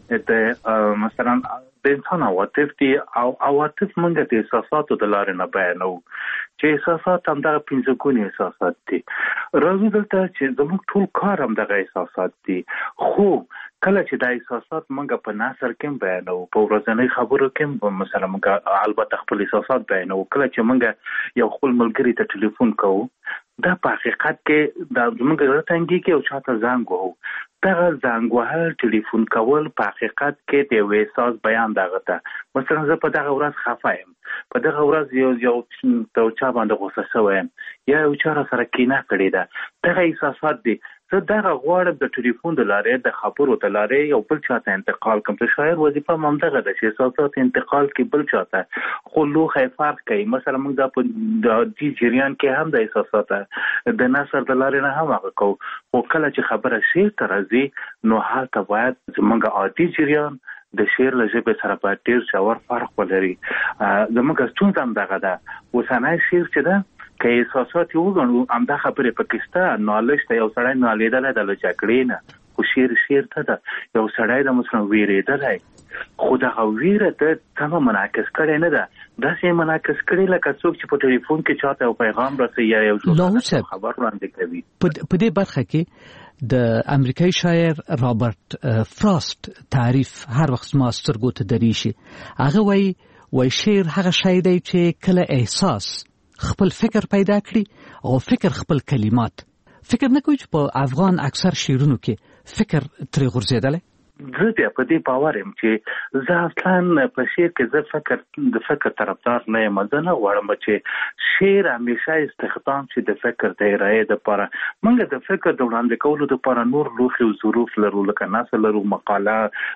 د مثلا د انسان عواطف دي او عواطف موږ د احساساتو د لارې نه بیانوو چې احساسات همدغه پنځه ګونې احساسات دي. راځو دلته چې زموږ ټول کار همدغه احساسات دي خو کله چې دا احساسات موږ په نثر کې بیانوو په ورځنۍ خبرو کې مثلا موږ البته خپل احساسات بیانوو. کله چې موږ یو خپل ملګري ته ټلیفون کوو دا په حقیقت کې دا زموږ زړه تنګېږي او چاته زنګ وهو. دغه زنګ وهل ټلیفون کول په حقیقت کې د یو احساس بیان دغه ته. مثلا زه په دغه ورځ خفه یم په دغه ورځ یو یو په چا باندې غوسه شوی یم یا یو چا را سره کینه کړې ده دغه احساسات دي. زه دغه غواړم د ټلیفون د لارې د خبرو د لارې یو بل چاته انتقال کوم. د شاعر وظیفه هم همدغه ده چې احساسات انتقال کړي بل چاته خو لوښی فرق کوي. مثلا موږ دا په دې جریان کې هم د احساسات د نثر د لارې نه هم هغه کوو خو کله چې خبره شعر ته راځي نو هلته باید زموږ عادي جریان د شعر له ژبې سره باید ډېر ژور فرق ولري. زموږ ستونزه هم دغه ده. اوسنی شعر چې ده که احساسات یې وګڼو همدا خبرې پکې شته. نالش ته یو سړی نالېدلی ده له جګړې نه خو شعر شعر ته ده. یو سړی د مثلا ویرېدلی خو دغه ویره ده سمه منعکس کړې نه ده. داسې منعکس کړې لکه څوک چې په ټلیفون کې چاته یو پیغام رسوي یا یو خبر وړاندې کوي. په دې برخه کې د امریکایي شاعر رابرټ فراست تعریف هر وخت زما سترګو ته درېږي. هغه وایي وایي شعر هغه شی دی چې کله احساس خپل فکر پیدا کړي او فکر خپل کلمات. فکر نه کوي چې په افغان اکثر شعرونو کې فکر ترې غورځېدلی؟ زه بیا په دې باور یم چې زه اصلا په شعر کې زه فکر د فکر طرفدار نه یم. زه نه غواړم چې شعر همیشه استخدام شي د فکر د ارائې دپاره. موږ د فکر د وړاندې کولو دپاره نور لوښي او ظروف لرو، لکه نثر لرو، مقاله،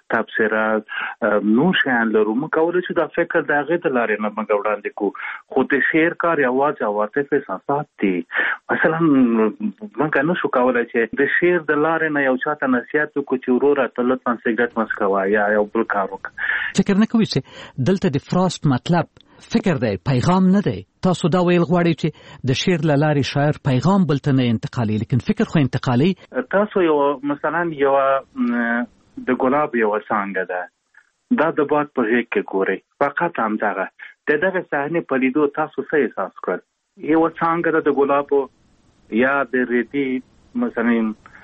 تبصره، نور شیان لرو. موږ کولی شو دا فکر د هغې د لارې نه موږ وړاندې کړو، خو د شعر کار یوازې عواطف احساسات دي. مثلا موږ نه شو کولی چې د شعر د لارې نه یو چاته نصیحت وکړو چې وروره ته لطفا سګرټ مه څکوه یا یو بل کار وکړه. فکر نه کوئ چې دلته د فراست مطلب فکر دی، پیغام نه دی؟ تاسو دا ویل غواړئ چې د شعر له لارې شاعر پیغام بل ته نه انتقالي، لیکن فکر خو انتقالي. تاسو یو مثلا یو د ګلاب یو څانګه ده، دا د باد په غېږ کې ګورئ، فقط همدغه د دغه صحنې په لیدو تاسو څه احساس کړل؟ یو څانګه ده د ګلابو یا د ریدي مثلا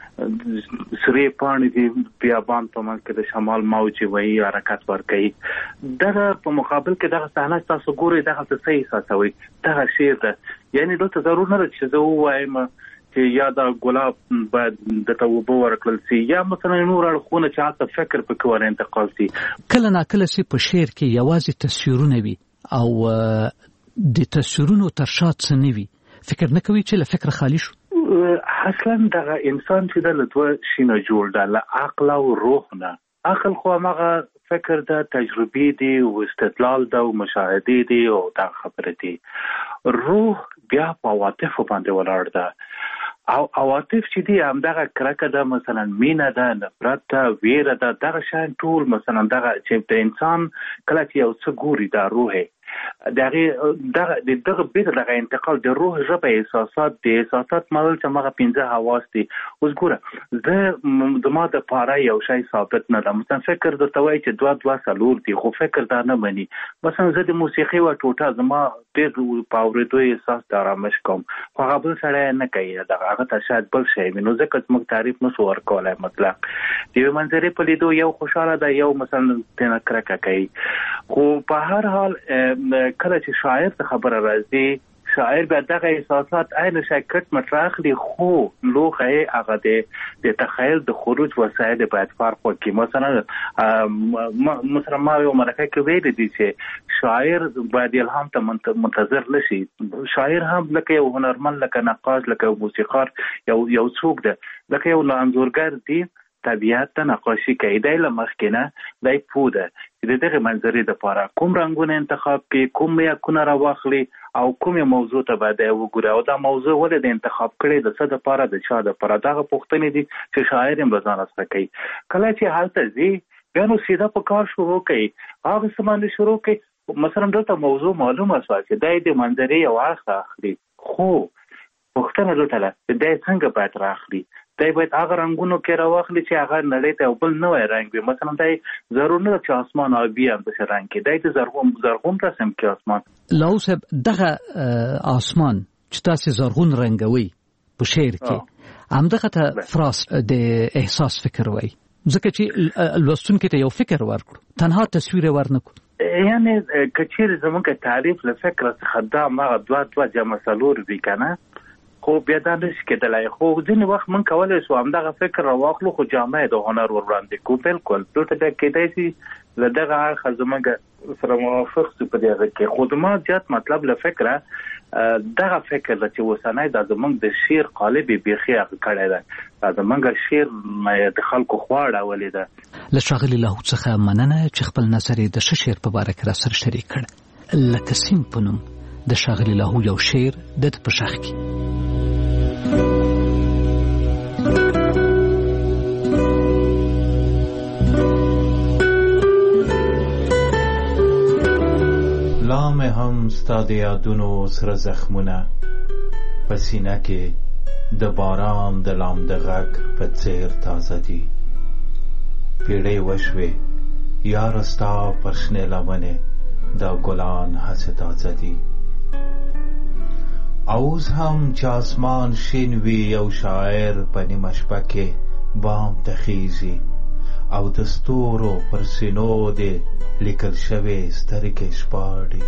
سری پاڼې دي بیابان په منځ کې د شمال موج وایي حرکت ورکوي. دغه په مقابل کې دغه صحنه تاسو ګورئ، دغه څه احساسوئ؟ دغه شعر ده. یعنې دلته ضرور نه ده چې زه ووایم چې یا دا ګلاب باید دته اوبه ورکړل سي یا مثلا نور اړخونه چې هلته فکر پکې ور انتقال سي. کله ناکله چې په شعر کې یوازې تصویرونه وي او د تصویرونو تر شا څه نه وي، فکر نه کوي چې له فکر خالي شو؟ اصلا دغه انسان چې د له دوه شینه جوړ ده، له عقل او روح نه. عقل خو همغه فکر ده، تجربې دي او استدلال ده او مشاهدې دي او دا خبرې دي. روح بیا په عواطفو باندې ولاړ ده او عواطف چې دي همدغه کرکه ده، مثلا مینه ده، نفرت ده، ویره ده، دغه شیان ټول مثلا دغه چې د انسان کله چې یو څه ګوري دا روح دغه دغه دغه بیره دغه انتقال د روح ژبه احساسات د احساسات مال چې مغه پنځه حواس دي. اوس ګوره زه د ما د پاره یو شی ثابت نه ده، مثلا فکر درته وایي چې دوه دوه څلور دي، خو فکر دا نه مني. مثلا زه د موسیقي و ټوټه زما ډېر په اورېدو احساس د ارامش کوم، خو هغه بل سړی نه کوي، دغه هغه ته شاید بل شی وي. نو ځکه زموږ تعریف نشو ورکولی. مطلب د یوې منظرې په لیدو یو خوشحاله ده، یو مثلا ترنه کرکه کوي. خو په هر حال کله چې شاعر ته خبره راځي، شاعر بیا دغه احساسات عین شی کټ مټ راخلي، خو لوښه یې هغه د د تخیل د خروج وسایل باید فرق وکړي. مثلا مثلا ما یو مرکه کې ویلي دي چې شاعر باید الهام ته منتظر نشي. شاعر هم لکه یو هنرمند، لکه نقاش، لکه یو موسیقار، یو یو څوک ده، لکه یو انځورګر دی، طبیعت ته نقاشي کوي. دی له مخکې نه دی پوه ده چې د دغه منظرې دپاره کوم رنګونه انتخاب کړي، کوم یکونه راواخلي او کومې موضوع ته باید وګوري او دا موضوع ولې د انتخاب کړي، د څه دپاره، د چا دپاره. دغه پوښتنې دي چې شاعر هم له ځانه څخه کوي. کله چې هلته ځي بیا نو سیده په کار شروع کوي، هغه څه باندې شروع کوي. مثلا دلته موضوع معلومه شوه چې دی د منظرې یو اړخ اخلي، خو پوښتنه دلته ده چې دی څنګه باید راخلي. دی باید هغه رنګونو کې راواخلي چې هغه نړۍ ته یو بل نوی رنګ وي. مثلا دی ضرور نه ده چې اسمان آبي هم داسې رنګ کې، دی د زرغون زرغون رسم کې اسمان. لاو صاحب دغه اسمان چې تاسې زرغون رنګوي په شعر کې، همدغه ته فراست د احساس فکر وایي، ځکه چې لوستونکي ته یو فکر ورکړو، تنها تصویر یې ورنکړو. یعنې که چیرې زموږ تعریف له فکره څخه دا هماغه دوه دوه جمع څلور وي که نه، خو بیا دا نشي کېدلی. خو ځینې وخت موږ کولی شو همدغه فکر راواخلو، خو جامه یې د هنر ور وړاندې کړو. بلکل دلته بیا کېدای شي له دغه اړخه زموږ سره موافق شو په دغه کې. خو زما زیات مطلب له فکره دغه فکر ده چې اوسنی دا زموږ د شعر قالب یې بیخي هغه کړی ده، دا زموږ شعر د خلکو خوا اړولې ده. له ښاغلي لاهو څخه مننه چې خپل نظر یې د ښه شعر په باره کې راسره شریک کړ. لکه سیم په نوم د ښاغلي لاهو یو شعر د ده په شاخ کې. لام هم ستا د یادونو سره زخمونه په سینه کې د باران د لامده غږ په څېر تازه دي. پیړۍ وشوې یاره ستا پر شنې لمنې دا ګلان هسې تازه دي. اوس هم چې اسمان شین وي یو شاعر په نیمه شپه کې بام ته خیږي او د ستورو پر سینو دې لیکل شوې سترګې شپاړي.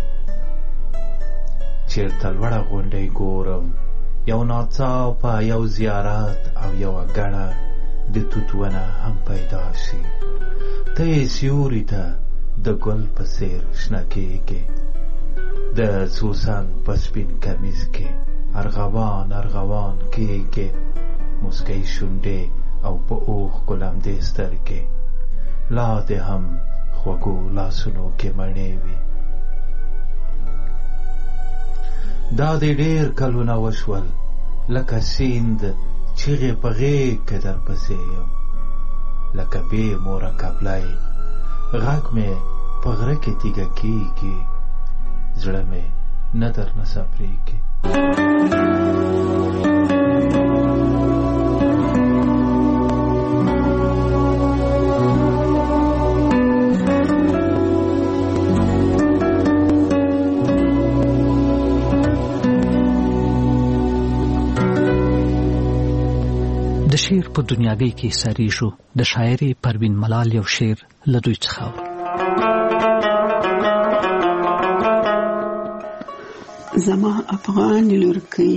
چېرته لوړه غونډۍ ګورم یو ناڅاپه یو زیارت او یوه ګڼه د توت ونه هم پیدا شي. ته یې سیوري ته د ګل په څېر شنه کېږې، د سوسن په سپین کمیز کې ارغوان ارغوان کېږې، مسکی شونډې او په اوښ ګلمدې سترګې، لا دې هم خوږو لاسونو کې مڼې وي. دا دې ډېر کلونه وشول لکه سیند چیغې په غېږ کې درپسې یم، لکه بې موره کبلی غږ مې په غره کې تیږه کېږي، زړه مې نه درنه صبرېږي. د شعر په دنیاګۍ کې ساریږو. د شاعرې پروین ملال یو شعر له دوی څخه اورو. زما افغان لورکۍ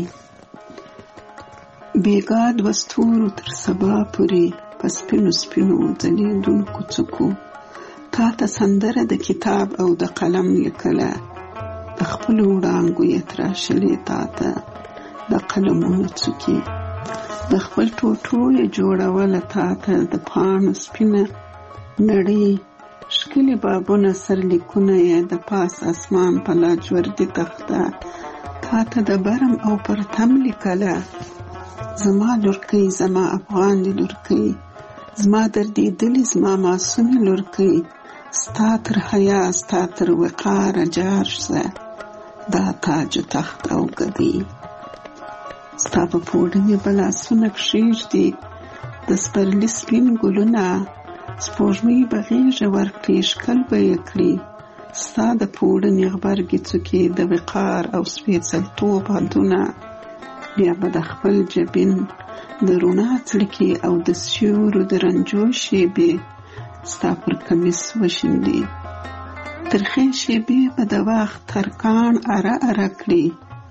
بیګا دوه ستورو تر سبا پورې په سپینو سپینو ځلېدونکو څوکو تا ته سندره د کتاب او د قلم لیکله، د خپلو وړانګو یې تراشلې تا ته د قلمونو څوکې، د خپل ټوټو یې جوړوله تا ته د پاڼو سپینه نړۍ، ښکلي بابونه سرلیکونه یې د پاس اسمان په لاجوردي تخته تا ته د برم او پرتم لیکله. زما لورکۍ زما افغان لورکۍ، زما دردېدلې زما معصومې لورکۍ، ستا تر حیا ستا تر وقاره جار شه دا تاج و تخت او ګدۍ، ستا په پوړني به لاسونه کښېږدي د سپرلي سپین ګلونه، سپوږمۍ به غېږه ورکړي ښکل به یې کړي، ستا د پوړني غبرګې څوکې د وقار او سپېڅلتوب حدونه، بیا به د خپل جبین د روڼا څړیکې او د سیورو د رنجو شیبې ستا پر کمیس وشیندي، ترخې شیبې به د وخت ترکاڼ اره اره کړي،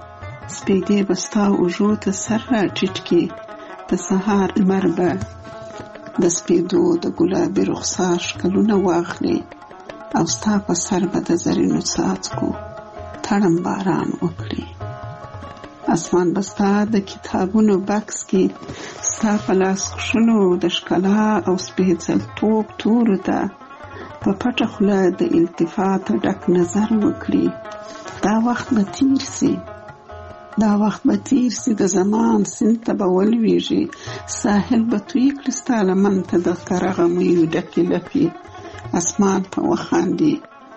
سپېدې به ستا اوږو ته سر راټیټ کړي، د سهار لمر به د سپېدو د ګلابي رخسار ښکلونه واخلي، او ستا په سر به د زرینو څاڅکو تړم باران وکړي. اسمان به ستا د کتابونو بکس کې ستا په لاس کښلو د ښکلا او سپېڅلتوب تورو ته په پټه خوله د التفات ډک نظر وکړي. دا وخت به تیر سي، دا وخت به تیر سي، د زمان سیند ته به ولویږي، ساحل به توی کړي ستا لمن ته د کرغمیو ډکې لپې، اسمان په وخاندي،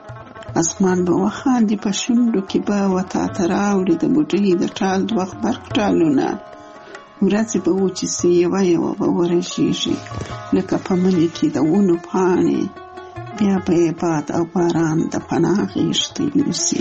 اسمان به وخاندي، په شونډو کې به وتا ته راوړي د بوډۍ د ټال دوه غبرګ ټالونه، ورځې به وچې سي یوه یوه به ورژېږي لکه په مني کې د ونو پاڼې، بیا به یې باد او باران د پناه غېږ ته یوسي،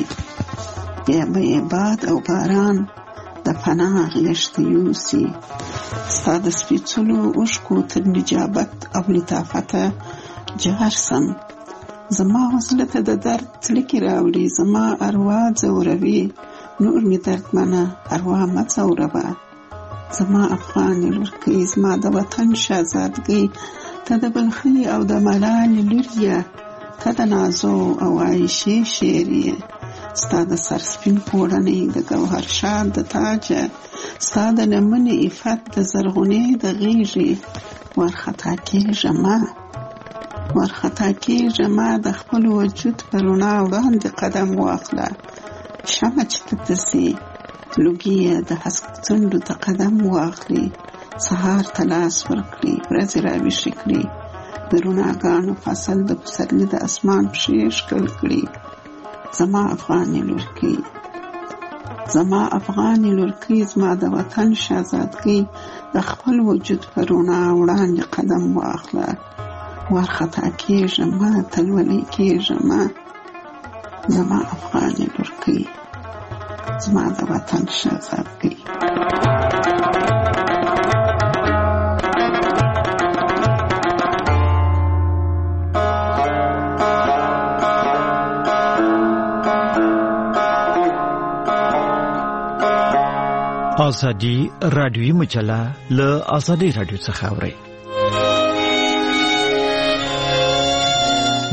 بیا به یې باد او باران د پناه غېږ ته یوسي. ستا د سپېڅلو اوښکو تر نجابت او لطافته جار سم، زما وصله ته د درد څړیکې راوړي، زما اروا ځوروي، نور مې دردمنه اروا مه ځوروه. زما افغان لورکۍ، زما د وطن شهزادګۍ، ته د بلخۍ او د ملالې لور یې، ته د نازو او عایشې شعر یې، ستا د سر سپین پوړنۍ د ګوهر شاد د تاجه، ستا د لمنې عفت د زرغونې د غېږې، ورخطا کېږه مه ورخطا کېږه مه، د خپل وجود په رڼا وړاندې قدم واخله، شمعه چې ته تسي لوګي یې د هسک څنډو ته قدم واخلي، سهار ته لاس ورکړي، ورځې راویښې کړي، د رڼاګانو فصل د پسرلي د اسمان پښې ښکل کړي. زما افغانې لورکۍ، زما افغانې لورکۍ، زما د وطن شهزادګۍ، د خپل وجود په رڼا وړاندې قدم واخله، ورخطا کېږه مه، تلولی کېږه مه. زما افغانې لورکۍ، زما د وطن شهزادګۍ. آزادی رادیویی مجله له آزادی رادیو څخه اورئ.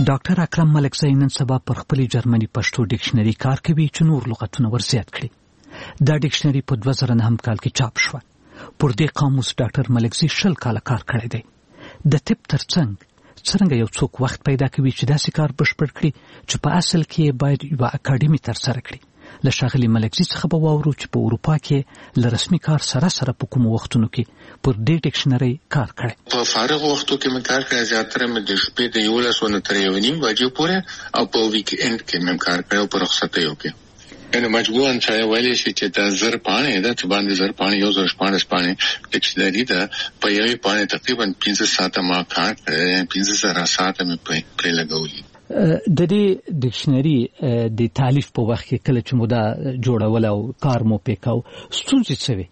ډاکټر اکرم ملکزی نن سبا پر خپل جرمني پښتو ډکشنري کار کوي چې نور لغتونه ورزیات کړي. دا ډکشنري په دوه زره نهم کال کې چاپ شوه. پر دې قاموس ډاکټر ملکزی شل کاله کار کړی دی. د طب ترڅنګ څرنګه یو څوک وخت پیدا کوي چې داسې کار بشپړ کړي چې په اصل کې باید یوه اکاډمي ترسره کړي. له ښاغلي ملکزي څخه به واورو چې په اروپا کې له رسمي کار سره سره په کومو وختونو کې پر دې ډکشنري کار کړی. په فارغ وختو کې مې کار کړی، زیاتره مې د شپې د یولسو نه تر یو نیم بجې پورې او په ویک اینډ کې مې کار کړی او په رخصتیو کې. یعنې مجبوراً چې ویلی شي چې دا زر پاڼې ده چې باندې زر پاڼې یو زر شپاړس پاڼې ډکشنري ده. په یوې پاڼې تقریبا پنځه ساعته ما کار کړی، پنځه زره ساعته مې پرې لګولي. د دې ډکشنري د تالیف په وخت کې کله چې مو دا جوړول او کار مو پې کاو، ستونزې څه وې؟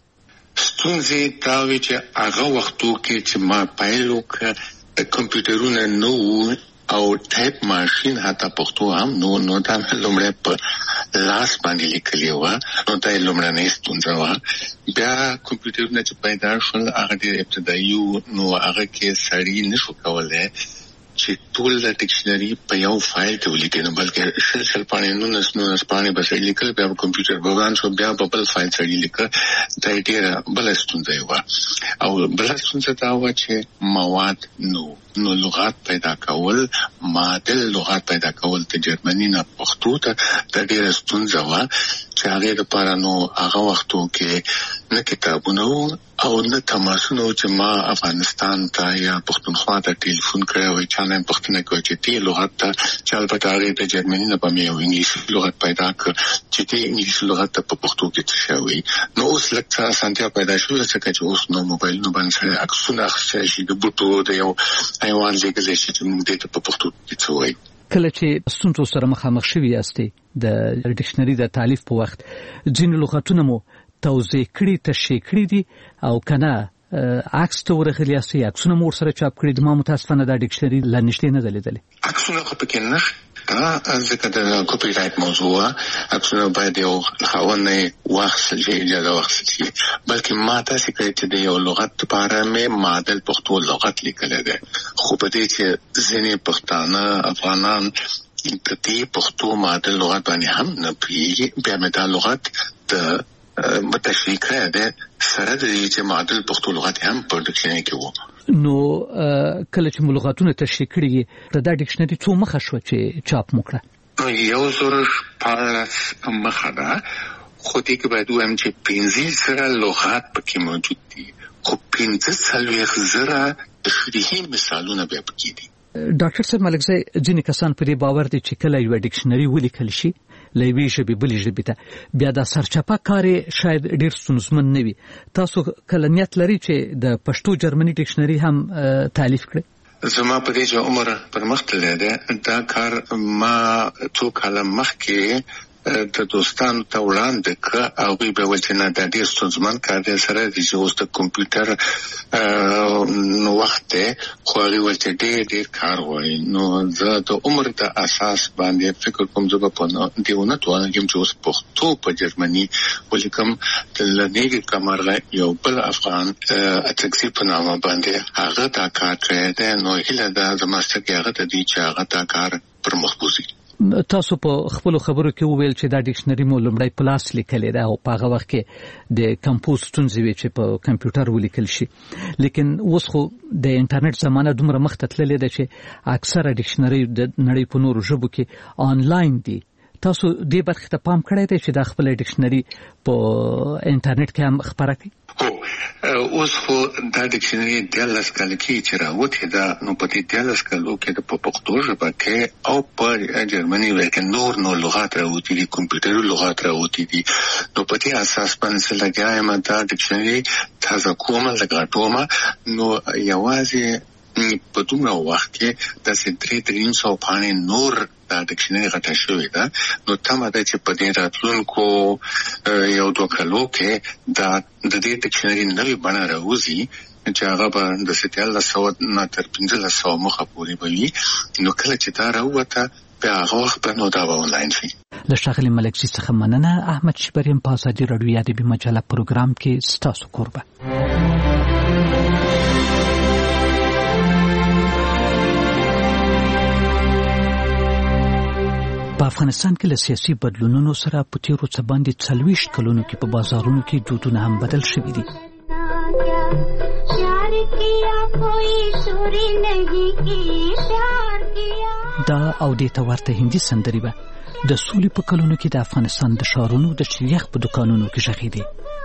ستونزې دا وې چې هغه وختو کې چې ما پیل وکړ کمپیوټرونه نه وو او ټایپ ماشین حتی پښتو هم نو نو دا مې لومړی په لاس باندې لیکلې وه، نو دا یې لومړنۍ ستونزه وه. بیا کمپیوټرونه چې پیدا شول هغه ډېر ابتدایي وو، نو هغه کې سړي نه شو کولی چې ټول د ډکشنري په یو فایل کې ولیکي، نو بلکې شل شل پاڼې نولس نولس پاڼې به سړي لیکل، بیا په کمپیوټر بوغان شو، بیا په بل فایل سړي لیکه. دا یې ډېره بله ستونزه یې وه. او بله ستونزه دا وه چې مواد نو نو لغات پیدا کول، معادل لغات پیدا کول د جرمني نه پښتو ته دا ډېره ستونزه وه چې هغې دپاره نو هغه وختو کې نه کتابونه وو او نه تماسونه وو چې ما افغانستان ته یا پښتونخوا ته ټلیفون کړی وای، چا نه پوښتنه کوي چې دې لغت ته چې البته هغې د جرمني نه به مې یو انګلیسي لغت پیدا کړ چې دې انګلیسي لغت ته په پښتو کې څه شی وایي. نو اوس لږ څه اسانتیا پیدا شوې ځکه چې اوس نو موبایلونو باندې سړی عکسونه اخیستی شي د بوټو د یو حیوان لیږلی شي چې موږ دې ته په پښتو کې څه وایي. کله چې ستونزو سره مخامخ شوي یاستې د ډکشنري د تالیف په وخت، ځینې لغتونه مو توضیح کړي، تشریح کړي دي او که نه عکس ته ورغلي یاستئ، عکسونه مو ورسره چاپ کړي دي. ما متاسفانه دا ډکشنري لا نږدې نه ده لیدلې. عکسونه خو پکې نشته ځکه د کاپي رایټ موضوع وه. عکسونه باید یو خاوند نه یې واخیستل شي، اجازه واخیستل شي. بلکې ما داسې کړی چې د یو لغت دپاره مې معادل پښتو لغت لیکلی دی، خو په دې چې ځینې پښتانه افغانان د دې پښتو معادل لغت باندې هم نه پوهېږي، بیا مې دا لغت د تشریح کړی دی سره د دې چې معادل پښتو لغت هم په ډکشنري کې وو. نو کله چې مو لغتونه تشریح کړي، دا ډکشنري څو مخه شوه چې چاپ مو کړه؟ یو زر شپاړس مخه ده، خو دې کې باید ووایم چې پنځه زره لغات پکې موجود دي، خو پنځه څلوېښت زره تشریحي مثالونه بیا پکې دي. ډاکټر صاحب ملکزی، ځینې کسان په دې باور دي چې کله یوه ډکشنري ولیکل شي له یوې ژبې بلې ژبې ته، بیا دا سرچپه کار یې شاید ډېر ستونزمن نه وي. تاسو کله نیت لرئ چې د پښتو جرمني ډکشنري هم تالیف کړئ؟ زما په دې چې عمر پرمخ تللی دی، دا کار ما څو کاله مخکې د دوستانو ته وړاندې کړه، هغوی به ویل چې نه دا ډېر ستونزمن کار دی، سره دی چې اوس د کمپیوټر وخت دی، خو هغوی ویل چې ډېر ډېر کار غواړي. نو زه د عمر د اساس باندې فکر کوم زه به په دې ونه توانېږم چې اوس پښتو په جرمني ولیکم. له نیږې کمرغه یو بل افغان اتکسي په نامه باندې هغه دا کار کړی دی، نو هیله ده زما سترګې هغه ته دي چې هغه دا کار پر مخ بوځي. تاسو په خپلو خبرو کې وویل چې دا ډکشنري مو لومړی په لاس لیکلې ده او په هغه وخت کې د کمپوز ستونزې وې چې په کمپیوټر ولیکل شي، لیکن اوس خو د انټرنیټ زمانه دومره مخته تللې ده چې اکثره ډکشنري د نړۍ په نورو ژبو کې آنلاین دي. تاسو دې برخې ته پام کړی دی چې دا خپله ډکشنري په انټرنیټ کې هم خپره کړئ؟ هو اوس خو دا ډکشنري دیارلس کاله کې چې راوتې ده، نو په دې دیارلس کالو کې د په پښتو ژبه کې او په جرمني ژبه کې نور نور لغات راوتي دي، کمپیوټري لغات راوتي دي. نو په دې اساس باندې زه لګیا یم دا ډکشنري تازه کومه، لګاټومه. نو یوازې په دومره وخت کې داسې درې درې سوه پاڼې نور دا ډکشنري غټه شوې ده. نو تمه ده چې په دې راتلونکو یو دوه کالو کې دا د دې ډکشنري نوې بڼه راوځي چې هغه به د دیارلس سوه نه تر پنځلس سوه مخه پورې به وي. نو کله چې دا راووته بیا هغه وخت به نو دا به آنلاین شي. له ښاغلي ملکزي څخه مننه. احمد شبریم په ازادي راډیو ادبي مجله پروګرام کې ستاسو کوربه. په افغانستان کې له سیاسي بدلونونو سره په تیرو څه باندې څلوېښت کلونو کې په بازارونو کې دودونه هم بدل شوي دي. دا او دې ته ورته هندي سندرې به د سولې په کلونو کې د افغانستان د ښارونو د شریخ په دکانونو کې غږېدې.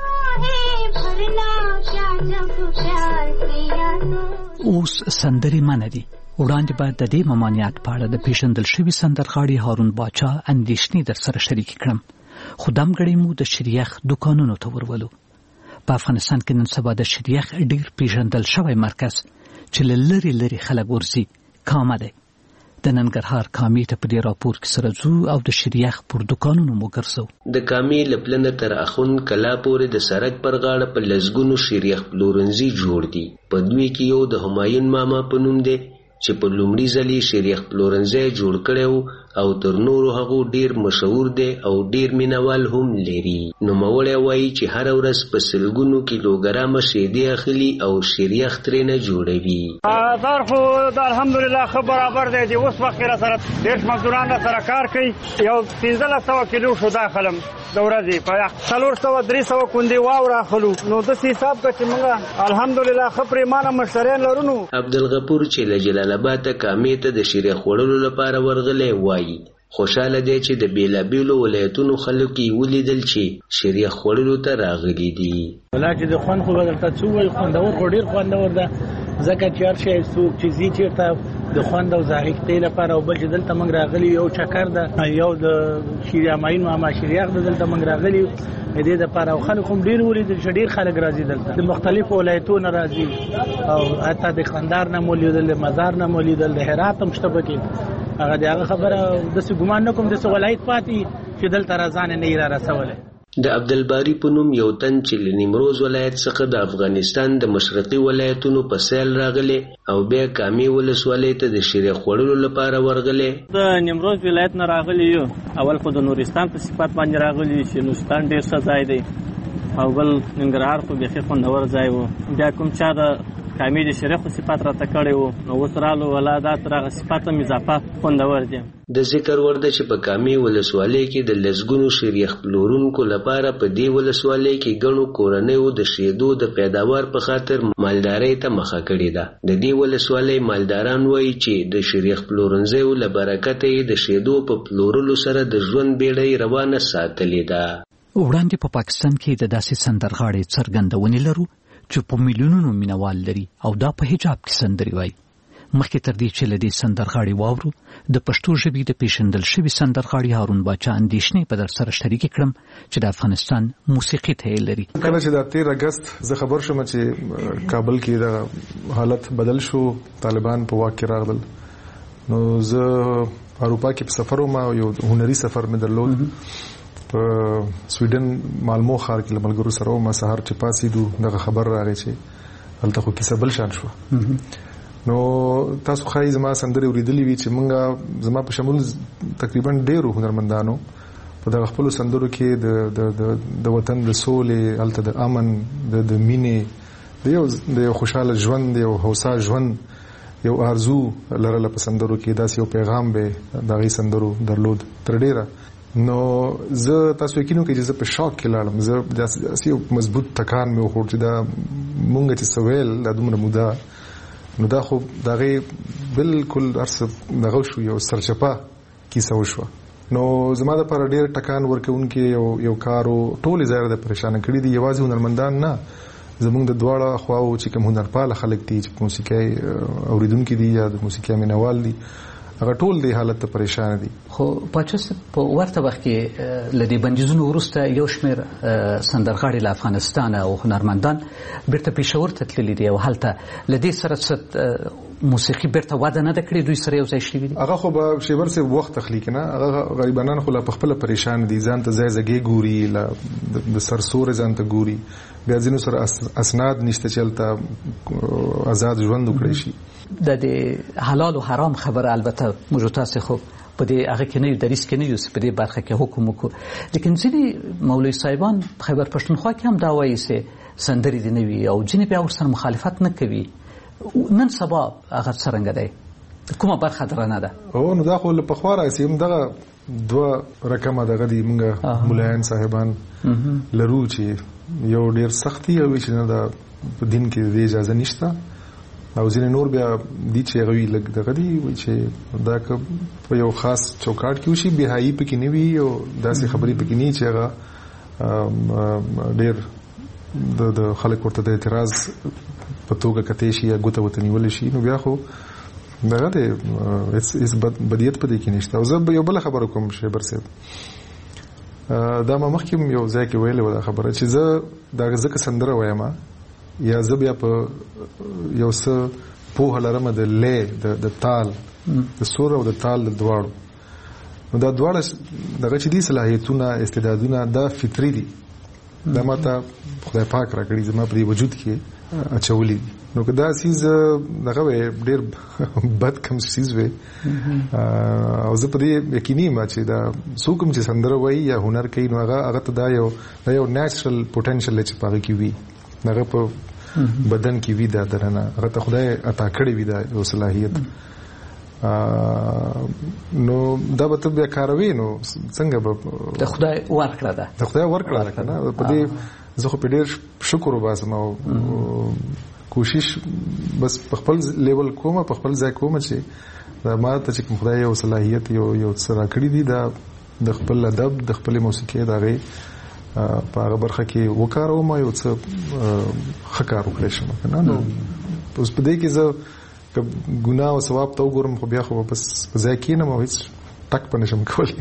اوس سندرې منع دي. وړاندې به د دې ممانعت په اړه د پیژندل شوي سندرغاړي هارون باچا اندېښنې در سره شریکې کړم، خو دمګړی مو د شریخ دکانونو ته ورولو. په افغانستان کې نن سبا د شریخ ډېر پیژندل شوی مرکز چې له لرې لرې خلک ورځي کامه دی. د ننګرهار کامې ته په دې راپور کې سره ځو او د شریخ پر دکانونو مو ګرځو. د کامې له پلنه تر اخون کلا پورې د سړک پر غاړه په لسګونو شریخ پلورنځي جوړ دي. په دوی کې یو د همایون ماما په نوم دی چې په لومړي ځلې شریخ پلورنځی جوړ کړی او تر نورو هغو ډیر مشهور دی او ډیر مینوال هم لري. نوموړی وایي چې هره ورځ په سلګونو کیلوګرامه شیدې اخلي او شریخ ترېنه جوړوي. بازار خو د الحمدلله ښه برابر دی. د اوس وخت کې راسره دېرش مزدوران راسره کار کوي. یو پنځلس سوه کیلو شو دا اخلم د ورځې. په څلور سوه درې سوه کوندې واوره اخلو. نو داسې حساب که چې موږ الحمدلله ښه پرېمانه مشتریان لرو. نو عبدالغفور چې له جلال آباد کامې ته د شریخ وړلو لپاره ورغلی وایي خوشاله دی چې د بیلابیلو ولایتونو خلک یې ولیدل چې شریخ وړلو ته راغلي دي. ولا چې د خوند خو به درته څه ووایي، خوندور خو ډېر خوندور ده، ځکه چې هر شی څوک چې ځي چېرته د خوند او ذائقې لپاره، او بل چې دلته موږ راغلي یو چکر ده، یو د شیریامین ماما شریخ ده، دلته موږ راغلي د دې دپاره او خلک هم ډېر ولیدل چې ډېر خلک راځي دلته، د مختلفو ولایتونو راځي او حتی د قندهار نه مو لیدل، د مزار نه مو لیدل، د هرات هم شته پکې. هغه د هغه خبره داسې ګمان نه کوم داسې ولایت پاتې چې دلته راځانې نه یې را رسولی. د عبدالباري په نوم یو تن چې له نیمروز ولایت څخه د افغانستان د مشرقي ولایتونو په سیل راغلی او بیا کامې ولسوالۍ ته د شریخ وړلو لپاره ورغلی. د نیمروز ولایت نه راغلی یو، اول خو د نورستان په صفت باندې راغلی چې نورستان ډېر ښه ځای دی، او بل ننګرهار خو بیخي خوندور ځای و. بیا کوم چا د کامې د شریخو صفت راته کړی و، نو اوس رالو ولا دا تر هغه صفت هم اضافه خوندور دی. د ذکر وړ ده چې په کامې ولسوالۍ کې د لسګونو شریخ پلورونکو لپاره په دې ولسوالۍ کې ګڼو کورنیو د شیدو د پیداوار په خاطر مالدارۍ ته مخه کړې ده. د دې ولسوالۍ مالداران وایي چې د شریخ پلورنځیو له برکته یې د شیدو په پلورلو سره د ژوند بیړۍ روانه ساتلې ده. وړاندې په پاکستان کې د داسې سندرغاړي څرګندونې لرو چې په میلیونونو مینوال لري او دا په حجاب کې سندري وایي. مخکې تر دې چې له دې سندرغاړي واورو، د پښتو ژبې د پیژندل شوي سندرغاړي هارون باچا اندېښنې په در سره شریکې کړم چې د افغانستان موسیقي ته یې لري. کله چې د تیر اګست زه خبر شوم چې کابل کې د حالت بدل شو، طالبان په واک کې راغلل، نو زه اروپا کې په سفر وم، یو هنري سفر مې درلود په سویډن مالمو ښار کې له ملګرو سره وم. سهار چې پاڅېدو دغه خبر راغی چې هلته خو کیسه بل شان شوه. نو تاسو ښایي زما سندرې اورېدلې وي چې موږ زما په شمول تقریبا ډېرو هنرمندانو په دغه خپلو سندرو کې د د وطن د سولې، هلته د امن، د مینې، د یو د یو خوشحاله ژوند، د یو هوسا ژوند یو آرزو لرله په سندرو کې. داسې یو پیغام به د هغې سندرو درلود تر ډېره. نو زه تاسو یقین وکړئ چې زه په شاک کې لاړم. زه داسې یو مضبوط ټکان مې وخوړ چې دا مونږ چې څه ویل دا دومره موده، نو دا خو د هغې بلکل هر څه دغه شو، یو سرچپه کیسه وشوه. نو زما دپاره ډېر ټکان ورکوونکی یو یو کار و. ټولې ځایونه د پریشانه کړي دي، یوازې هنرمندان نه، زمونږ د دواړه خواو چې کوم هنرپاله خلک دي چې موسیقي اورېدونکي دي یا د موسیقي مینوال دي، هغه ټول دې حالت ته پریشان دي. خو پاچا صاحب په ورته وخت کې له دې بندیزونو وروسته یو شمېر سندرغاړي له افغانستان او هنرمندان بیرته پېښور ته تللي دي او هلته له دې سره څه موسیقي بیرته وده نه ده کړې، دوی سره یو ځای شوي دي. هغه خو به شیبر صاحب وخت اخلي که نه، هغه غریبانان خو لا په خپله پریشان دي، ځان ته ځای ځګې ګوري، د سرسورې ځان ته ګوري، بیا ځینو سره اسناد نشته چې هلته آزاد ژوند وکړی شي. د دې حلال او حرام خبره البته موږ تاسو خو په دې هغه کې نه یو دریس کې نه یو په دې برخه کې حکم وکړو، لیکن ځینې مولوي صاحبان خیبر پښتونخوا کې هم دا وایي چې سندرې دي نه وي او ځینې بیا ورسره مخالفت نه کوي. نن سبا هغه څرنګه دی؟ کومه برخه درنه ده؟ او نو دا خو له پخوا راځي، هم دغه دوه رقمه دغه دي موږ مولایان صاحبان لرو چې یو ډیر سختي او چې نه د دین کې د اجازه نشته او ځینې نور بیا دي چې غوي لګ دغه دي وي چې دا که په یو خاص چوکاټ کې وشي بهایي پکې نه وي او داسې خبرې پکې نه چې هغه ډیر د خلک ورته د اعتراض په توګه کته شي یا ګوته وته نیول شي نو بیا خو دغه د اس بدیت په دې کې نشته او زه یو بل خبره کوم شیبر صاحب دا ما مخکې یو ځای کې ویلې و دا خبره چې زه دا ځکه سندره وایم یا زه بیا په یو څه پوهه لرم د لې د تال د سور او د تال د دواړو نو دا دواړه دغه چې دي صلاحیتونه استعدادونه دا فطري دي دا ماته خدای پاک راکړي زما په وجود کې اچولي نو که دا سیز دغه ډیر بد کم سیز وي او زه په دې یقیني ما چې دا څوک چې سندره وایي یا هنر کوي نو هغه هغه ته دا یو دا یو نېچرل پوتنشل چې پاره کې وي هغه په بدن کې وي دا درنه هغه ته خدای عطا کړی وي دا یو صلاحیت نو دا به ته بیا کاروي نو څنګه به د خدای ورکړه ده د خدای ورکړه ده نه په دې زه خو په ډېر شکر وباسم او کوشش بس په خپل لیول کومه په خپل ځای کومه چې دا ما ته چې خدای یو صلاحیت یو یو څه راکړی دی دا د خپل ادب د خپل موسیقي دا غي په هغه برخه کې وکاروم یو څه خکار وکړم کنه نو اوس په دې کې زه ګناه او ثواب ته وګورم خو بیا خو بس ځای کې نه مو هیڅ ټک پنځم کولی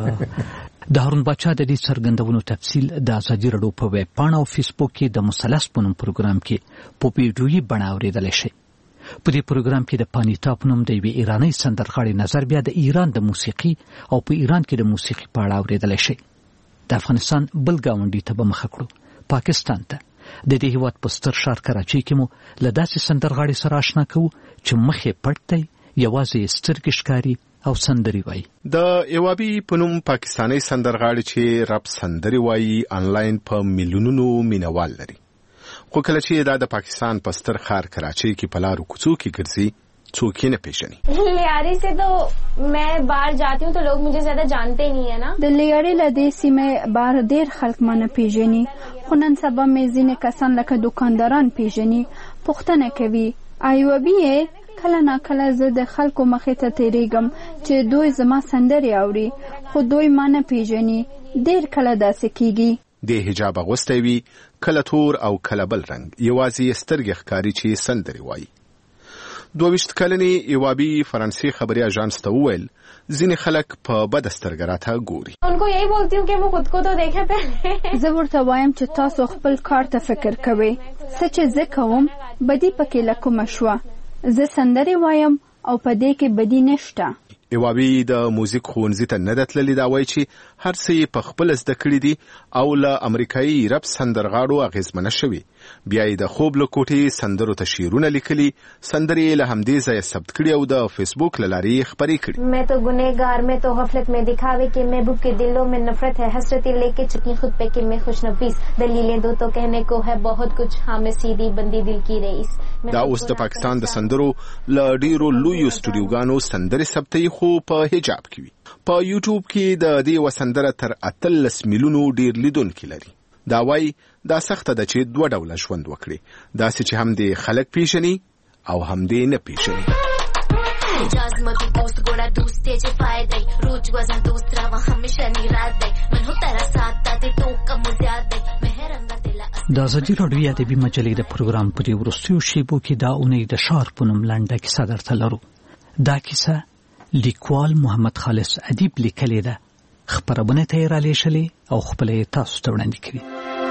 د هارون باچا د دې څرګندونو تفصیل د ازادي رادیو په ویب پاڼه او فیسبوک کې د مثلث په نوم پروګرام کې په ویډیويي بڼه اورېدلی شئ. په دې پروګرام کې د پانیتا په نوم د یوې ایرانۍ سندرغاړې نظر بیا د ایران د موسیقي او په ایران کې د موسیقي په اړه اورېدلی شئ. د افغانستان بل ګاونډي ته به مخه کړو پاکستان ته. د دې هیواد په ستر ښار کراچۍ کې مو له داسې سندرغاړې سره آشنا کوو چې مخ یې پټ دی یوازې یې سترګې ښکاري او سندري وایي. د ایوابي په نوم پاکستاني سندرغاړي چې رپ سندري وایي آنلاین په میلیونونو مینوال لري. خو کله چې دا د پاکستان په ستر ښار کراچۍ کې په لارو کوڅو کې ګرځي څوک یې نه پیژني. لیاري سے تو میں باہر جاتی ہوں تو لوگ مجھے زیادہ جانتے نہیں ہے نا. د لیاري له دې سیمې بار ډیر خلک مانه پیژني خو نن سبا مې ځینې کسان لکه دکانداران پیژني پوښتنه کوي ایوابي کله نا کله زه د خلکو مخې ته تیریږم چې دوی زما سندرې اوري خو دوی مانه پیژني. ډیر کله داسې کیږي. د حجاب اغوستی وي کله تور او کله بل رنګ یوازې سترګې ښکاري چې سندرې وایي. دوه ویشت کلنې ایوابي فرانسې خبري اژانس ته وویل ځینې خلک په بده سترګه راته ګوري. انکو یہی بولتی ہوں کہ وہ خود کو تو دیکھے پہلے. زه ورته وایم چې تاسو خپل کار ته فکر کوئ. څه چې زه کوم بدی پکې له کومه شوه. زه سندرې وایم او په دې کې بدی نشته. ایوابي د موزیک ښوونځي ته نه ده تللې دا وایي چې هر څه یې په خپله زده کړي دي او له امریکایي رپ سندرغاړو اغېزمنه شوي. بیا یې د خوب له کوټې سندرو ته شعرونه لیکلي سندرې یې له همدې ځایه ثبت کړي او د فیسبوک له لارې یې خپرې کړي. میں تو گنہگار میں تو غفلت میں دکھاوے کہ محبوب کے دلوں میں نفرت ہے حسرتیں لے کے چکی خود پہ کہ میں خوش نفیس دلیلیں دو تو کہنے کو ہے بہت کچھ ہاں میں سیدھی بندی دل کی رئیس. دا اوس د پاکستان د سندرو له ډیرو لویو سټوډیوګانو سندرې ثبتوي خو په حجاب کې وي. په یوټیوب کې د دې یوه سندره تر اتلس میلیونو ډیر لیدونکي لري. دا وایي دا سخته ده چې دوه ډوله ژوند وکړي داسې چې هم دې خلک پیژني او هم دې نه پیژني. جازمتی دوست گوڑا دوستے چه فائدے روج وزن دوست روا ہمیشہ نیراد دے من ہو تیرا ساتھ داتے تو کم زیاد دے مهرنگا دلا. د ازادي راډیو ادبي مجلې د پروګرام په وروستیو شیبو کې دا اونۍ د ښار په نوم لنډه کیسه درته لرو. دا کیسه لیکوال محمد خالص ادیب لیکلې ده. خپرونه ته یې رالیږلې او خپله یې تاسو ته وړاندې کړې.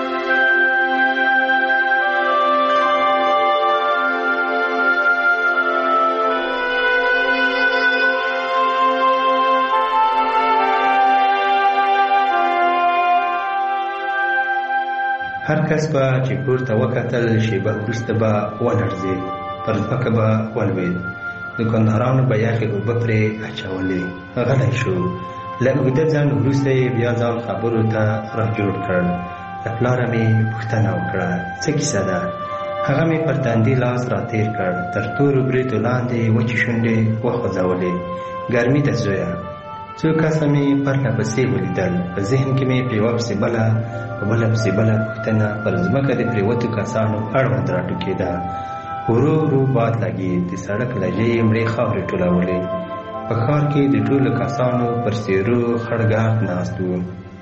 هر کس به چې پورته وکتل شیبه وروسته به ولړزېد پر ځمکه به ولوېد. دکاندارانو به یخې اوبه پرې اچولې. غلی شو. له اوږده ځنډ وروسته یې بیا ځان خبرو ته راجوړ کړ. له پلاره مې پوښتنه وکړه څه کیسه ده. هغه مې پر تندي لاس راتېر کړ. تر تورو بریتو لاندې وچې شونډې وخوځولې. ګرمي ده زویه څو کسه مې پرله پسې ولیدل. په ذهن کې مې په یوه پسې بله په بله پسې بله پوښتنه پر ځمکه د پرېوتو کسانو اړوند راټوکېده. ورو ورو باد لګېد. د سړک لجې یې مړې خاورې ټولولې. په ښار کې د ټولو کسانو پر څېرو خړ ګرد ناست وو.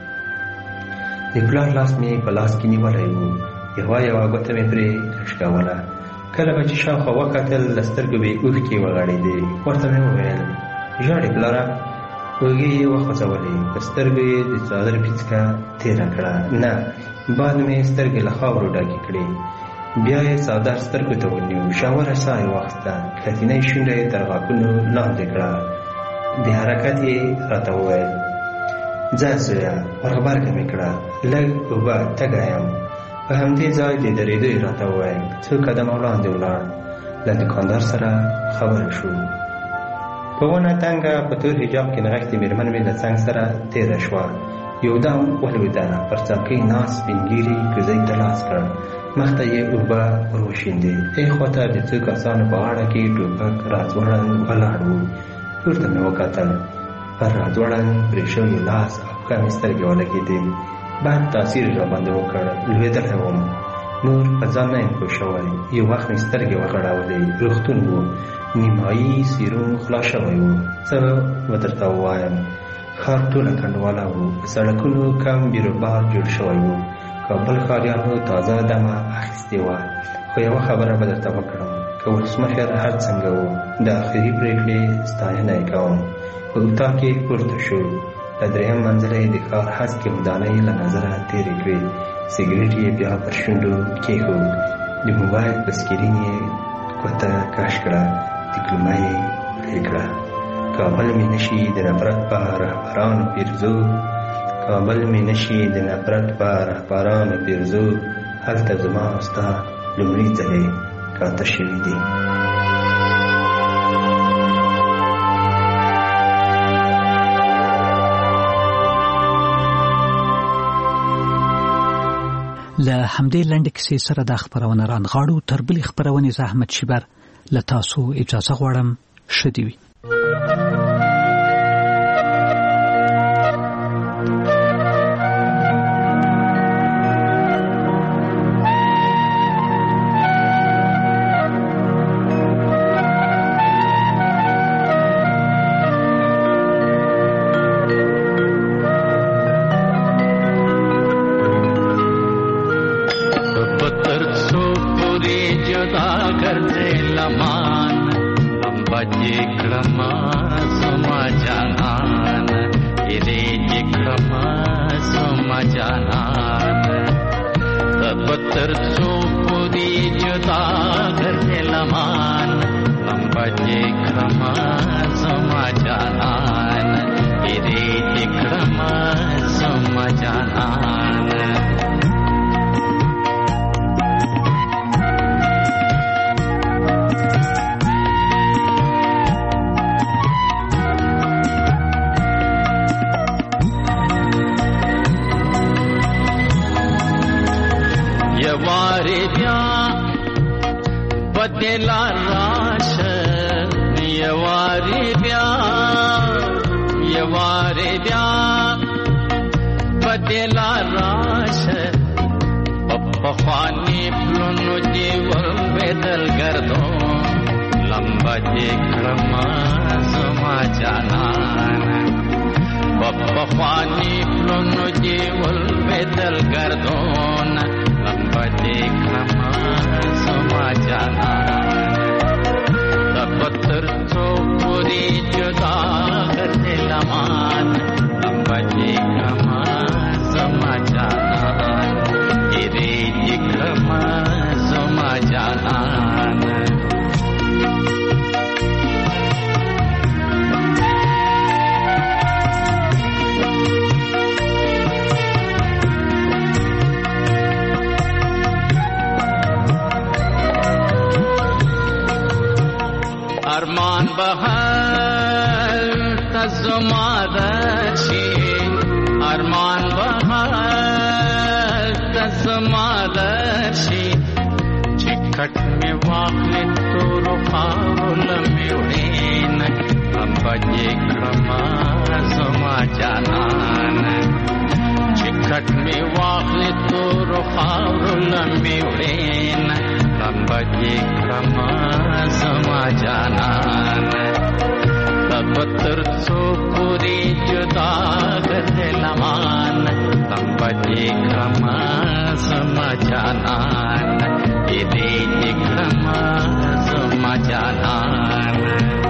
د پلار لاس مې په لاس کې نیولی و. یوه یوه ګوته مې پرې لشکوله. کله به چې شاوخوا وکتل له سترګو مې اوښکې وغړېدې. ورته مې وویل ژاړې پلاره؟ اوږې یې وخوځولې. په سترګو یې د څادر پیڅکه تېره کړه. نه، باد مې سترګې له خاورو ډکې کړې. بیا یې څادر سترګو ته ونیو. ژوره ساه یې واخیسته. ښځینۍ شونډه یې تر غاښونو لاندې کړه. د حرکت یې راته وویل ځه زویه، ور غبرګه مې کړه، لږ اوبه تږی یم. په همدې ځای د درېدو یې راته وویل. څو قدمه وړاندې ولاړ. له دوکاندار سره خبره شو. په ونه تنګه په تور حجاب کې نغښتې مېرمن مې له څنګ سره تېره شوه. یودم ولوېده. پر څوکۍ ناست سپین ږیري کوزۍ ته لاس کړ. مخته یې اوبه ور وشیندې. ای خواته د څو کسانو په غاړه کې ټوپک راځوړند ولاړ و. پورته مې وکتل. پر راځوړند پرې شوي لاس او پښه مې سترګې ولګېدې. بد تاثیر یې راباندې وکړ. لوېدلی وم. نور په ځان نه یم پوه شوی. یو وخت مې سترګې وغړولې. روغتون و. نیمایي سیروم خلاص شوی و. څه به درته ووایم؟ ښار ټوله کنډواله و. په سړکونو کم بیروبار جوړ شوی و. کابل ښاریانو تازه دمه اخیستې وه. خو یوه خبره به درته وکړم. که ولسمشر هر څنګه و، د آخري پرېکړې ستاینه یې کوم. په اتاق کې پورته شو. له درېیم منزله یې د ښار هسکې ودانۍ له نظره تېرې کړې. سګرېټ یې بیا پر شونډو کېښود. د موبایل په سکرین یې ګوته کش کړه. دیپلومه یې پرې کړه. کابل مې نشي د نفرت په رهبرانو پیرزو. کابل مې نشي د نفرت په رهبرانو پیرزو. هلته زما او ستا لومړي ځلې کاته شوي دي. له همدې لنډې کیسې سره دا خپرونه رانغاړو. تر بلې خپرونې زه احمد شیبر له تاسو اجازه غواړم. ښه دې وي. ارمان بهر تزمادشی ارمان بهر تزمادشی چکٹ میں واقع تو رخاول میوڑین ام بجے کرماز زما جانان چکټ می واخلې تور خاورو لمبې وړین لمبه کې کړما زما جانان تر څو پوری جدا غته لمان لمبه کې کړما زما جانان دې دې کړما زما جانان